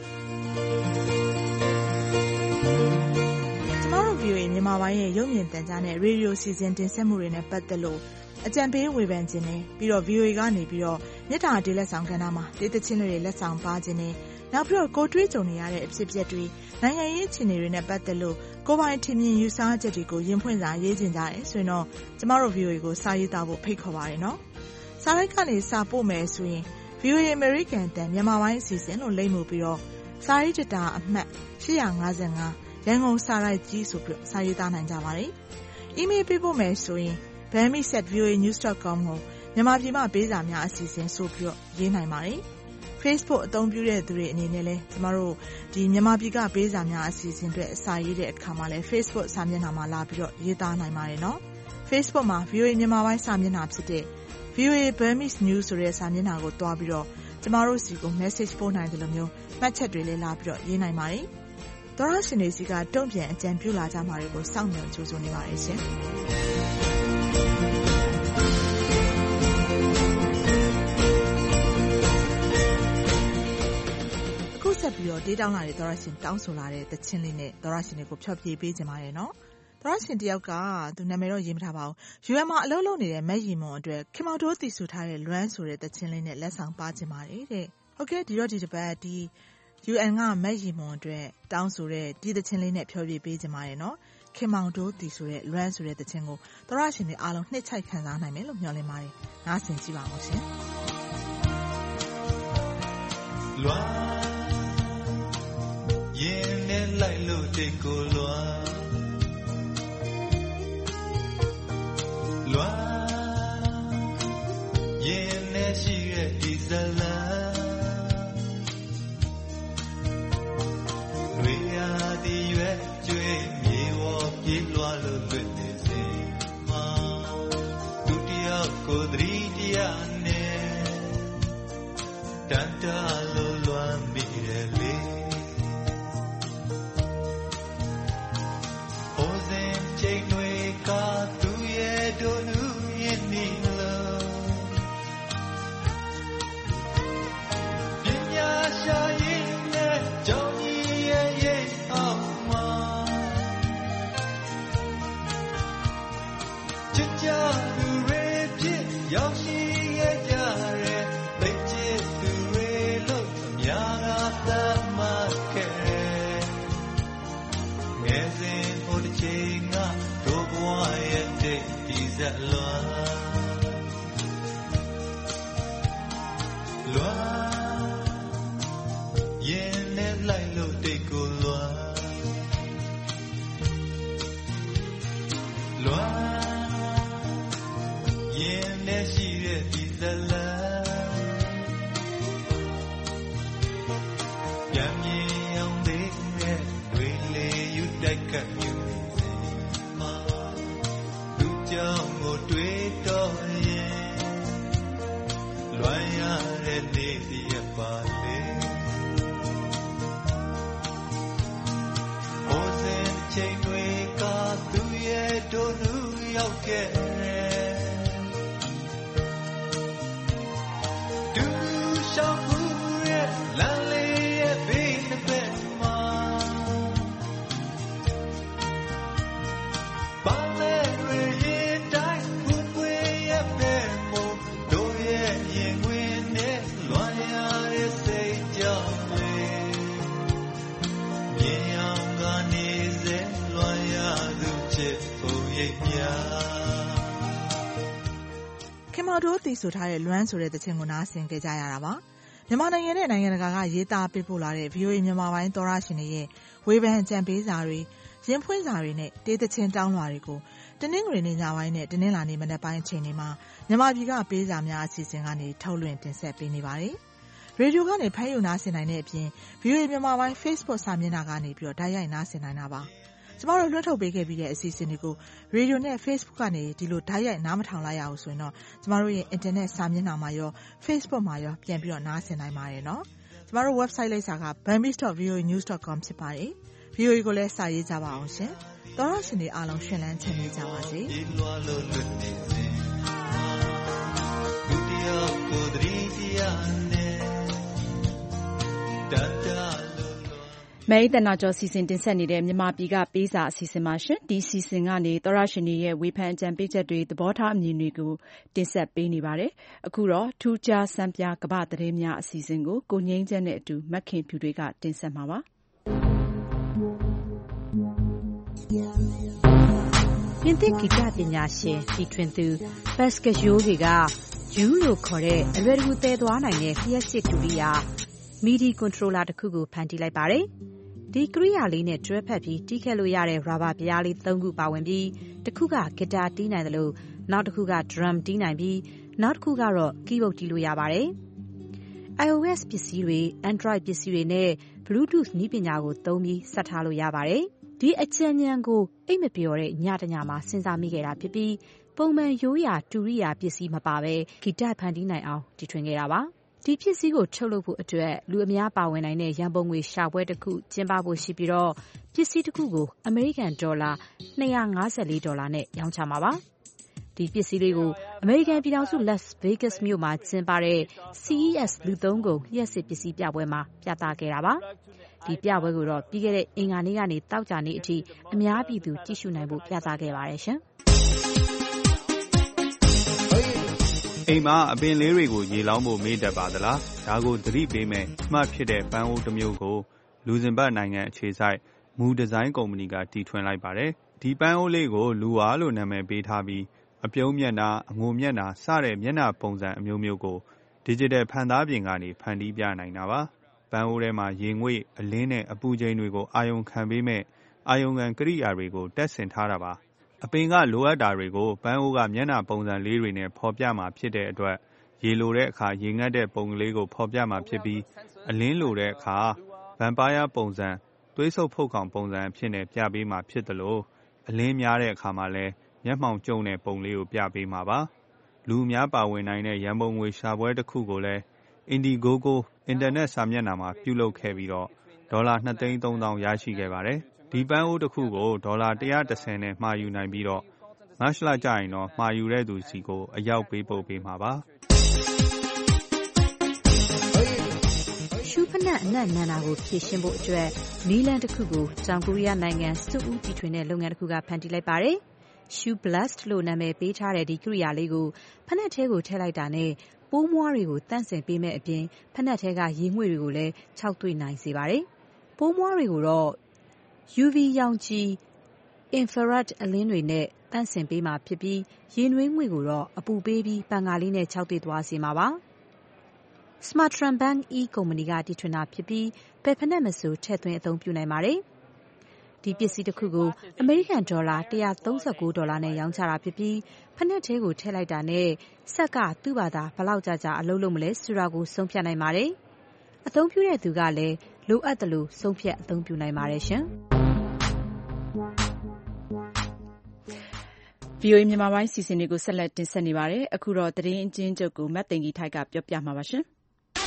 [SPEAKER 6] ကျမတို့ V O A မြန်မာပိုင်းရဲ့ရုပ်မြင်သံကြားနဲ့ရေဒီယိုစီစဉ်တင်ဆက်မှုတွေနဲ့ပတ်သက်လို့အကြံပေးဝေဖန်ခြင်းနဲ့ပြီးတော့ V O A ကနေပြီးတော့မြစ်တာတေးလက်ဆောင်ကဏ္ဍမှာတေးသချင်းတွေလက်ဆောင်ပါခြင်းနဲ့နောက်ပြီးတော့ကိုတွေးကြုံနေရတဲ့အဖြစ်အပျက်တွေနိုင်ငံရေးအခြေအနေတွေနဲ့ပတ်သက်လို့ကိုပိုင်ထင်မြင်ယူဆချက်တွေကိုရင်ဖွင့်စာရေးခြင်းကြတယ်ဆိုရင်တော့ကျမတို့ V O A ကိုစာရေးသားဖို့ဖိတ်ခေါ်ပါရနော်။စာရိုက်ကနေစာပို့မယ်ဆိုရင်ဗီအိုအေ အမေရိကန်အသံမြန်မာပိုင်းအစီအစဉ်လို့လိမ့်မှုပြီးတော့စာရေးကြတာအမှတ်ရှစ်၅၅ရန်ကုန်စာရိုက်ကြီးဆိုပြီးစာရေးသားနိုင်ကြပါတယ်။ အီးမေးလ်ပေးဖို့မယ်ဆိုရင် burmese at v o a news dot com ကိုမြန်မာပြည်မှာပေးစာများအစီအစဉ်ဆိုပြီးတော့ရေးနိုင်ပါတယ်။ Facebook အသုံးပြုတဲ့သူတွေအနေနဲ့လည်းကျမတို့ဒီမြန်မာပြည်ကပေးစာများအစီအစဉ်တွေအစာရေးတဲ့အခါမှာလည်း Facebook စာမျက်နှာမှာလာပြီးတော့ရေးသားနိုင်ပါတယ်နော်။ Facebook မှာ ဗီအိုအေ မြန်မာပိုင်းစာမျက်နှာဖြစ်တဲ့ ဗီအိုအေ Burmese News ဆိုတဲ့စာမျက်နှာကိုတွားပြီးတော့ကျမတို့စီကို message ပို့နိုင်တယ်လို့မျိုးမှတ်ချက်တွေလည်းလာပြီးတော့ရေးနိုင်ပါတယ်။သောရရှင်တွေစီကတုံ့ပြန်အကြံပြုလာကြမှာတွေကိုစောင့်မျှော်ကြိုဆိုနေပါတယ်ရှင်။ဆက်ပြီးတော့ဒေးတောင်းလာတဲ့သောရရှင်တောင်းဆိုလာတဲ့သချင်းလေးနဲ့သောရရှင်တွေကိုဖျော်ဖြေပေးကြပါရနော်။သောရရှင်တယောက်ကသူနာမည်တော့ရေးမထားပါဘူး။ ယူအန် မှာအလုပ်လုပ်နေတဲ့မက်ရီမွန်အတွက်ခင်မောင်တိုးတည်ဆူထားတဲ့လွမ်းဆိုတဲ့သချင်းလေးနဲ့လက်ဆောင်ပါခြင်းပါတယ်တဲ့။ဟုတ်ကဲ့ဒီတော့ဒီတစ်ပတ်ဒီ ယူအန် ကမက်ရီမွန်အတွက်တောင်းဆိုတဲ့ဒီသချင်းလေးနဲ့ဖျော်ဖြေပေးခြင်းပါတယ်နော်။ခင်မောင်တိုးတည်ဆူတဲ့လွမ်းဆိုတဲ့သချင်းကိုသောရရှင်တွေအားလုံးနှစ်ချိုက်ခံစားနိုင်မယ်လို့မျှော်လင့်ပါတယ်။နားဆင်ကြည့်ပါဦးရှင်။လွမ်းရင်နဲ့လိုက်လို့တိတ်ကိုလွမ်းလွမ်းရင်နဲ့ရှိရဲ့ဒီဇလန်လွေရာဒီရွယ်ကျွေးမြေဝပြေးလွှားလို့လွတ်နေစေမှာဒုတိယကိုသတိတရားနဲ့တန်တာလို့လွမ်းမိတယ်လေချိန်တွေကသူရဲ့ဒုနုရဲ့နေလို့ပညာရှာရင်နဲ့ကြောင့်ကြီးရဲ့ရဲ့အောင်မှာချစ်ကြသူတွေဖြစ်ရောက်ရှိရဲ့ကြတဲ့သိချစ်သူတွေလို့များတာသတ်မှတ်ခဲ့ငယ်စဉ်ဟိုတစ်ချိန်ကတို့ဘဝရဲ့တိတ်ဒီဇက်လွမ်းလွမ်းရင်နဲ့လိုက်လို့တိတ်ကိုလွမ်းလွမ်းရင်နဲ့ရှိတဲ့ဒီဇက်လန်ပြန်မြင်အောင်သေးတဲ့တွေလေယူတိုက်ကပ်မြူကြောင့်ကိုတွေ့တော့ရင်လွမ်းရတဲ့နေ့တည်းရပါလေဟိုစဉ်ချိန်တွေကသူရဲ့ဒုနုရောက်ခဲ့တူရှောက်ဘူးရဲ့လမ်းလေးရဲ့ဘေးတစ်ဖက်မှာပါလေခင်မောင်တိုးတည်ဆူထားတဲ့လွမ်းဆိုတဲ့သချင်းကိုနားဆင်ကြကြရတာပါမြန်မာနိုင်ငံနဲ့နိုင်ငံတကာကရေးသားပေးပို့လာတဲ့ ဗီအိုအေ မြန်မာပိုင်းသောရရှင်တွေရဲ့ဝေဖန်ကြံပေးစာတွေရင်ဖွင့်စာတွေနဲ့တေးသချင်းတောင်းလွှာတွေကိုတနင်္ဂနွေနေ့ညပိုင်းနဲ့တနင်္လာနေ့မနက်ပိုင်းအချိန်တွေမှာမြန်မာပြည်ကပေးစာများအစီအစဉ်ကနေထုတ်လွှင့်တင်ဆက်ပေးနေပါတယ်ရေဒီယိုကနေဖမ်းယူနားဆင်နိုင်တဲ့အပြင် ဗီအိုအေ မြန်မာပိုင်း Facebook စာမျက်နှာကနေပြီးတော့တိုက်ရိုက်နားဆင်နိုင်တာပါကျမတို့လွှတ်ထုတ်ပေးခဲ့ပြီးတဲ့အစီအစဉ်တွေကိုရေဒီယိုနဲ့ Facebook ကနေဒီလိုဓာတ်ရိုက်နားမထောင်လိုက်ရအောင်ဆိုရင်တော့ကျမတို့ရဲ့ internet စာမျက်နှာမှာရော Facebook မှာရောပြန်ပြီးတော့နားဆင်နိုင်ပါတယ်နော်ကျမတို့ website လိပ်စာက burmese dot v o a news dot com ဖြစ်ပါတယ် ဗီအိုအေ ကိုလည်းစာရေးကြပါအောင်ရှင်သောရရှင်တွေအားလုံးရှင်လန်းချမ်းမြေ့ကြပါစေဒုတိယကိုသတိတရားနဲ့တန်တာ
[SPEAKER 2] မဲရီတနာကျော်စီစဉ်တင်ဆက်နေတဲ့မြန်မာပြည်ကပေးစာအစီအစဉ်မှာရှင်ဒီစီစဉ်ကနေသောရရှင်တွေရဲ့ဝေဖန်အကြံပေးချက်တွေသဘောထားအမြင်တွေကိုတင်ဆက်ပေးနေပါတယ်အခုတော့ထူးခြားစံပြကမ္ဘာသတင်းများအစီအစဉ်ကိုကိုငိမ့်ချက်နဲ့အတူမက်ခင်ဖြူတွေကတင်ဆက်မှာပါ
[SPEAKER 8] ပြင်သစ်ဂီတပညာရှင်တီထွင်သူ Pascal Jogues ကယူလို့ခေါ်တဲ့အလွယ်တကူသဲသွားနိုင်တဲ့လျှက်စစ်ဒုတိယမီဒီကွန်ထရိုလာတစ်ခုကိုဖန်တီးလိုက်ပါတယ်။ဒီကရိယာလေးနဲ့တွဲဖက်ပြီးတီးခတ်လို့ရတဲ့ရာဘာပြားလေးသုံးခုပါဝင်ပြီးတစ်ခုကဂီတာတီးနိုင်တယ်လို့နောက်တစ်ခုကဒရမ်တီးနိုင်ပြီးနောက်တစ်ခုကတော့ကီးဘုတ်တီးလို့ရပါတယ်။ iOS ပစ္စည်းတွေ Android ပစ္စည်းတွေနဲ့ Bluetooth နည်းပညာကိုသုံးပြီးဆက်ထားလို့ရပါတယ်။ဒီအကြံဉာဏ်ကိုအိတ်မပျော်တဲ့ညတညမှာစဉ်းစားမိခဲ့တာဖြစ်ပြီးပုံမှန်ရိုးရာတူရိယာပစ္စည်းမပါဘဲဂီတဖန်တီးနိုင်အောင်တီထွင်ခဲ့တာပါ။ဒီပစ္စည်းကိုထုတ်လုပ်ဖို့အတွက်လူအများပါဝင်နိုင်တဲ့ရန်ပုံငွေရှာပွဲတစ်ခုကျင်းပဖို့ရှိပြီးတော့ပစ္စည်းတစ်ခုကိုအမေရိကန်ဒေါ်လာ၂၅၄ဒေါ်လာနဲ့ရောင်းချမှာပါ။ဒီပစ္စည်းလေးကိုအမေရိကန်ပြည်ထောင်စု Las Vegas မြို့မှာကျင်းပတဲ့ C E S လူသုံးကုန်လျှက်စစ်ပစ္စည်းပြပွဲမှာပြသခဲ့တာပါ။ဒီပြပွဲကိုတော့ပြီးခဲ့တဲ့အင်္ဂါနေ့ကနေသောကြာနေ့အထိအများပြည်သူကြည့်ရှုနိုင်ဖို့ပြသခဲ့ပါတယ်ရှင်။
[SPEAKER 19] အိမ်မှာအပင်လေးတွေကိုရေလောင်းဖို့မေ့တတ်ပါသလား။ဒါကိုသတိပေးမယ်။မှတ်ဖြစ်တဲ့ပန်းအိုးတစ်မျိုးကိုလူဇင်ဘတ်နိုင်ငံအခြေစိုက်မူဒီဇိုင်းကုမ္ပဏီကတီထွင်လိုက်ပါတယ်။ဒီပန်းအိုးလေးကိုလူဝါလို့နာမည်ပေးထားပြီးအပြုံးမျက်နှာအငိုမျက်နှာစတဲ့မျက်နှာပုံစံအမျိုးမျိုးကို digital ဖန်သားပြင်ကနေဖန်တီးပြနိုင်တာပါ။ပန်းအိုးထဲမှာရေငွေ့အလင်းနဲ့အပူချိန်တွေကိုအာရုံခံပေးမဲ့အာရုံခံကိရိယာတွေကိုတက်ဆင်ထားတာပါ။အပင်ကလိုအပ်တာတွေကိုပန်းအိုးကမျက်နှာပုံစံလေးတွေနဲ့ဖော်ပြမှာဖြစ်တဲ့အတွက်ရေလိုတဲ့အခါရေငတ်တဲ့ပုံကလေးကိုဖော်ပြမှာဖြစ်ပြီးအလင်းလိုတဲ့အခါဗမ်ပါယာပုံစံသွေးဆုပ်ဖုတ်ကောင်ပုံစံအဖြစ်နဲ့ပြပေးမှာဖြစ်တယ်လို့အလင်းများတဲ့အခါမှာလည်းမျက်မှောင်ကျုံတဲ့ပုံလေးကိုပြပေးမှာပါလူအများပါဝင်နိုင်တဲ့ရန်ပုံငွေရှာပွဲတစ်ခုကိုလည်း Indiegogo အင်တာနက်စာမျက်နှာမှာပြုလုပ်ခဲ့ပြီးတော့ဒေါ်လာ၂သိန်းသုံးသောင်းရရှိခဲ့ပါတယ်ဒီပန်းအိုးတစ်ခုကိုဒေါ်လာ၁၁၀နဲ့မှာယူနိုင်ပြီးတော့မတ်လကျရင်တော့မှာယူတဲ့သူစီကိုအရောက်ပေးပို့ပေးမှာပါ
[SPEAKER 8] ရှူးဖနက်အနက်နန္ဒာကိုဖြည့်ရှင်းဖို့အတွက်မီလန်တစ်ခုကိုတောင်ကိုရီးယားနိုင်ငံစွတ်ဦးတီထွင်တဲ့လုပ်ငန်းတစ်ခုကဖန်တီးလိုက်ပါတယ်။ Shoe Blast လို့နာမည်ပေးထားတဲ့ဒီကိရိယာလေးကိုဖနက်ထဲကိုထည့်လိုက်တာနဲ့ပိုးမွှားတွေကိုတန့်စင်ပေးမဲ့အပြင်ဖနက်ထဲကရေငွေ့တွေကိုလည်းခြောက်သွေ့နိုင်စေပါတယ်။ပိုးမွှားတွေကိုတော့ U V ရောင်ခြည် infrared အလင်းတွေနဲ့တန့်စင်ပေးမှာဖြစ်ပြီးရေနွေးငွေ့ကိုတော့အပူပေးပြီးပန်ကာလေးနဲ့ခြောက်သွေ့သွားစေမှာပါ။ Smartran Bank E ကုမ္ပဏီကတီထွင်တာဖြစ်ပြီးဘယ်ဖနက်မဆိုထည့်သွင်းအသုံးပြုနိုင်ပါတယ်။ဒီပစ္စည်းတစ်ခုကိုအမေရိကန်ဒေါ်လာ၁၃၉ဒေါ်လာနဲ့ရောင်းချတာဖြစ်ပြီးဖနက်ထဲကိုထည့်လိုက်တာနဲ့ဆက်ကသူ့ဘာသာဘလောက်ကြာကြာအလုပ်လုပ်မလဲဆိုတာကိုဆုံးဖြတ်နိုင်ပါတယ်။အသုံးပြုတဲ့သူကလည်းလိုအပ်တယ်လို့ဆုံးဖြတ်အသုံးပြုနိုင်ပါတယ်ရှင်။
[SPEAKER 2] ဗွီအိုအေ မြန်မာပိုင်းစီစဉ်တွေကိုဆက်လက်တင်ဆက်နေပါတယ်။အခုတော့သတင်းအကျဉ်းချုပ်ကိုမတ်သိင်္ဂီထိုက်ကပြောပြမှာပါရှင်။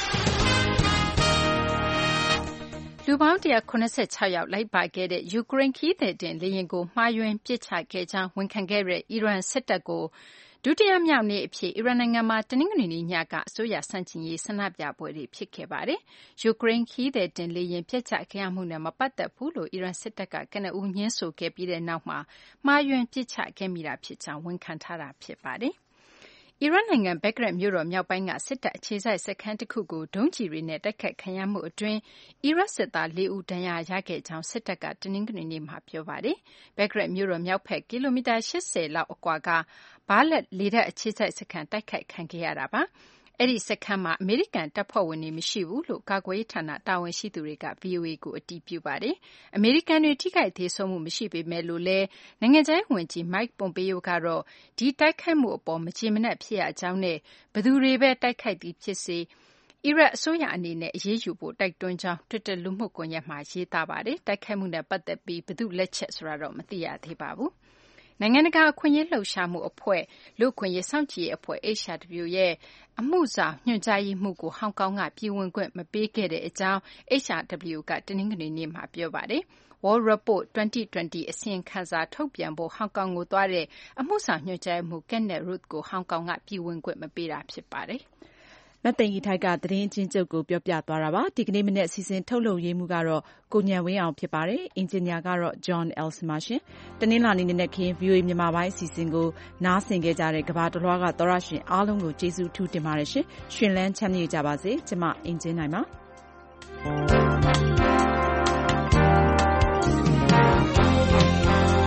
[SPEAKER 3] လူပေါင်း၁၇၆ယောက်လိုက်ပါခဲ့တဲ့ယူကရိန်းခရီးသည်တင်လေယာဉ်ကိုမှားယွင်းပစ်ချခဲ့ကြောင်းဝန်ခံခဲ့တဲ့အီရန်စစ်တပ်ကိုဒုတိယမြောက်နေ့အဖြစ်အီရန်နိုင်ငံမှာတနင်္ဂနွေနေ့ညကအစိုးရဆန့်ကျင်ရေးဆန္ဒပြပွဲတွေဖြစ်ခဲ့ပါတယ်။ယူကရိန်းခရီးသည်တင်လေယာဉ်ပျက်ကျခဲ့ရမှုနဲ့မပတ်သက်ဘူးလို့အီရန်စစ်တပ်ကကနဦးငြင်းဆိုခဲ့ပြီးတဲ့နောက်မှာမှားယွင်းပစ်ချခဲ့မိတာဖြစ်ကြောင်းဝန်ခံထားတာဖြစ်ပါတယ်။အီရတ်နိုင်ငံဘဂ်ဂရတ်မြို့တော်မြောက်ပိုင်းကစစ်တပ်အခြေစိုက်စခန်းတစ်ခုကိုဒုံးကျည်တွေနဲ့တိုက်ခိုက်ခံရမှုအတွင်းအီရတ်စစ်သား၄ဦးဒဏ်ရာရခဲ့ကြောင်းစစ်တပ်ကတနင်္ဂနွေနေ့မှာပြောပါတယ်။ဘဂ်ဂရတ်မြို့တော်မြောက်ဘက်ကီလိုမီတာ၈၀လောက်အကွာကဘာလက်လေတပ်အခြေစိုက်စခန်းတိုက်ခိုက်ခံခဲ့ရတာပါ။အဲဒီစခန်းမှာအမေရိကန်တပ်ဖွဲ့ဝင်တွေမရှိဘူးလို့ကာကွယ်ရေးဌာနတာဝန်ရှိသူတွေက ဗွီအိုအေကိုအတည်ပြုပါတယ်။အမေရိကန်တွေထိခိုက်သေဆုံးမှုမရှိပေမဲ့လို့လည်းနိုင်ငံခြားရေးဝန်ကြီး Mike Pompeo ကတော့ဒီတိုက်ခိုက်မှုအပေါ်မကျေမနပ်ဖြစ်ရကြောင်းနဲ့ဘယ်သူတွေပဲတိုက်ခိုက်သည်ဖြစ်စေအီရတ်အစိုးရအနေနဲ့အရေးယူဖို့တိုက်တွန်းကြောင်း Twitter လူမှုကွန်ရက်မှာရေးသားပါတယ်။တိုက်ခိုက်မှုနဲ့ပတ်သက်ပြီးဘယ်သူလက်ချက်ဆိုတာတော့မသိရသေးပါဘူး။နိုင်ငံတကာအခွင့်အရေးလှုပ်ရှားမှုအဖွဲ့လူ့အခွင့်အရေးစောင့်ကြည့်ရေးအဖွဲ့ H R W ရဲ့အမှုဆောင်ညွှန်ကြားရေးမှူးကိုဟောင်ကောင်ကပြည်ဝင်ခွင့်မပေးခဲ့တဲ့အကြောင်း H R W ကတနင်္ဂနွေနေ့မှာပြောပါတယ်။ World Report ၂၀၂၀အစီရင်ခံစာထုတ်ပြန်ဖို့ဟောင်ကောင်ကိုသွားတဲ့အမှုဆောင်ညွှန်ကြားရေးမှူး Kenneth Roth ကိုဟောင်ကောင်ကပြည်ဝင်ခွင့်မပေးတာဖြစ်ပါတယ်။
[SPEAKER 2] မသိင်္ဂီထိုက်ကသတင်းအကျဉ်းချုပ်ကိုပြောပြသွားတာပါ။ဒီကနေ့မနေ့အစီအစဉ်ထုတ်လုပ်ရေးမှုကတော့ကိုဉာဏ်ဝင်းအောင်ဖြစ်ပါတယ်။အင်ဂျင်နီယာကတော့ John Elson ပါရှင်။တနင်္လာနေ့နေ့ခင်း ဗွီအိုအေမြန်မာပိုင်းအစီအစဉ်ကိုနားဆင်ခဲ့ကြတဲ့ကမ္ဘာတလွှားကသောရရှင်အားလုံးကိုကျေးဇူးထူးတင်ပါတယ်ရှင်။ရှင်လန်းချမ်းမြေ့ကြပါစေ။ကျမအင်ဂျင်နိုင်ပါ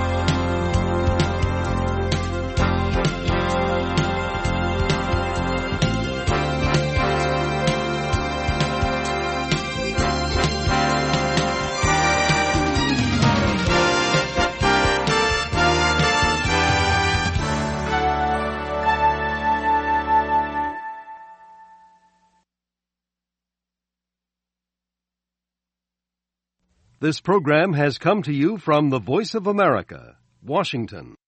[SPEAKER 2] ။
[SPEAKER 1] This program has come to you from the Voice of America, Washington.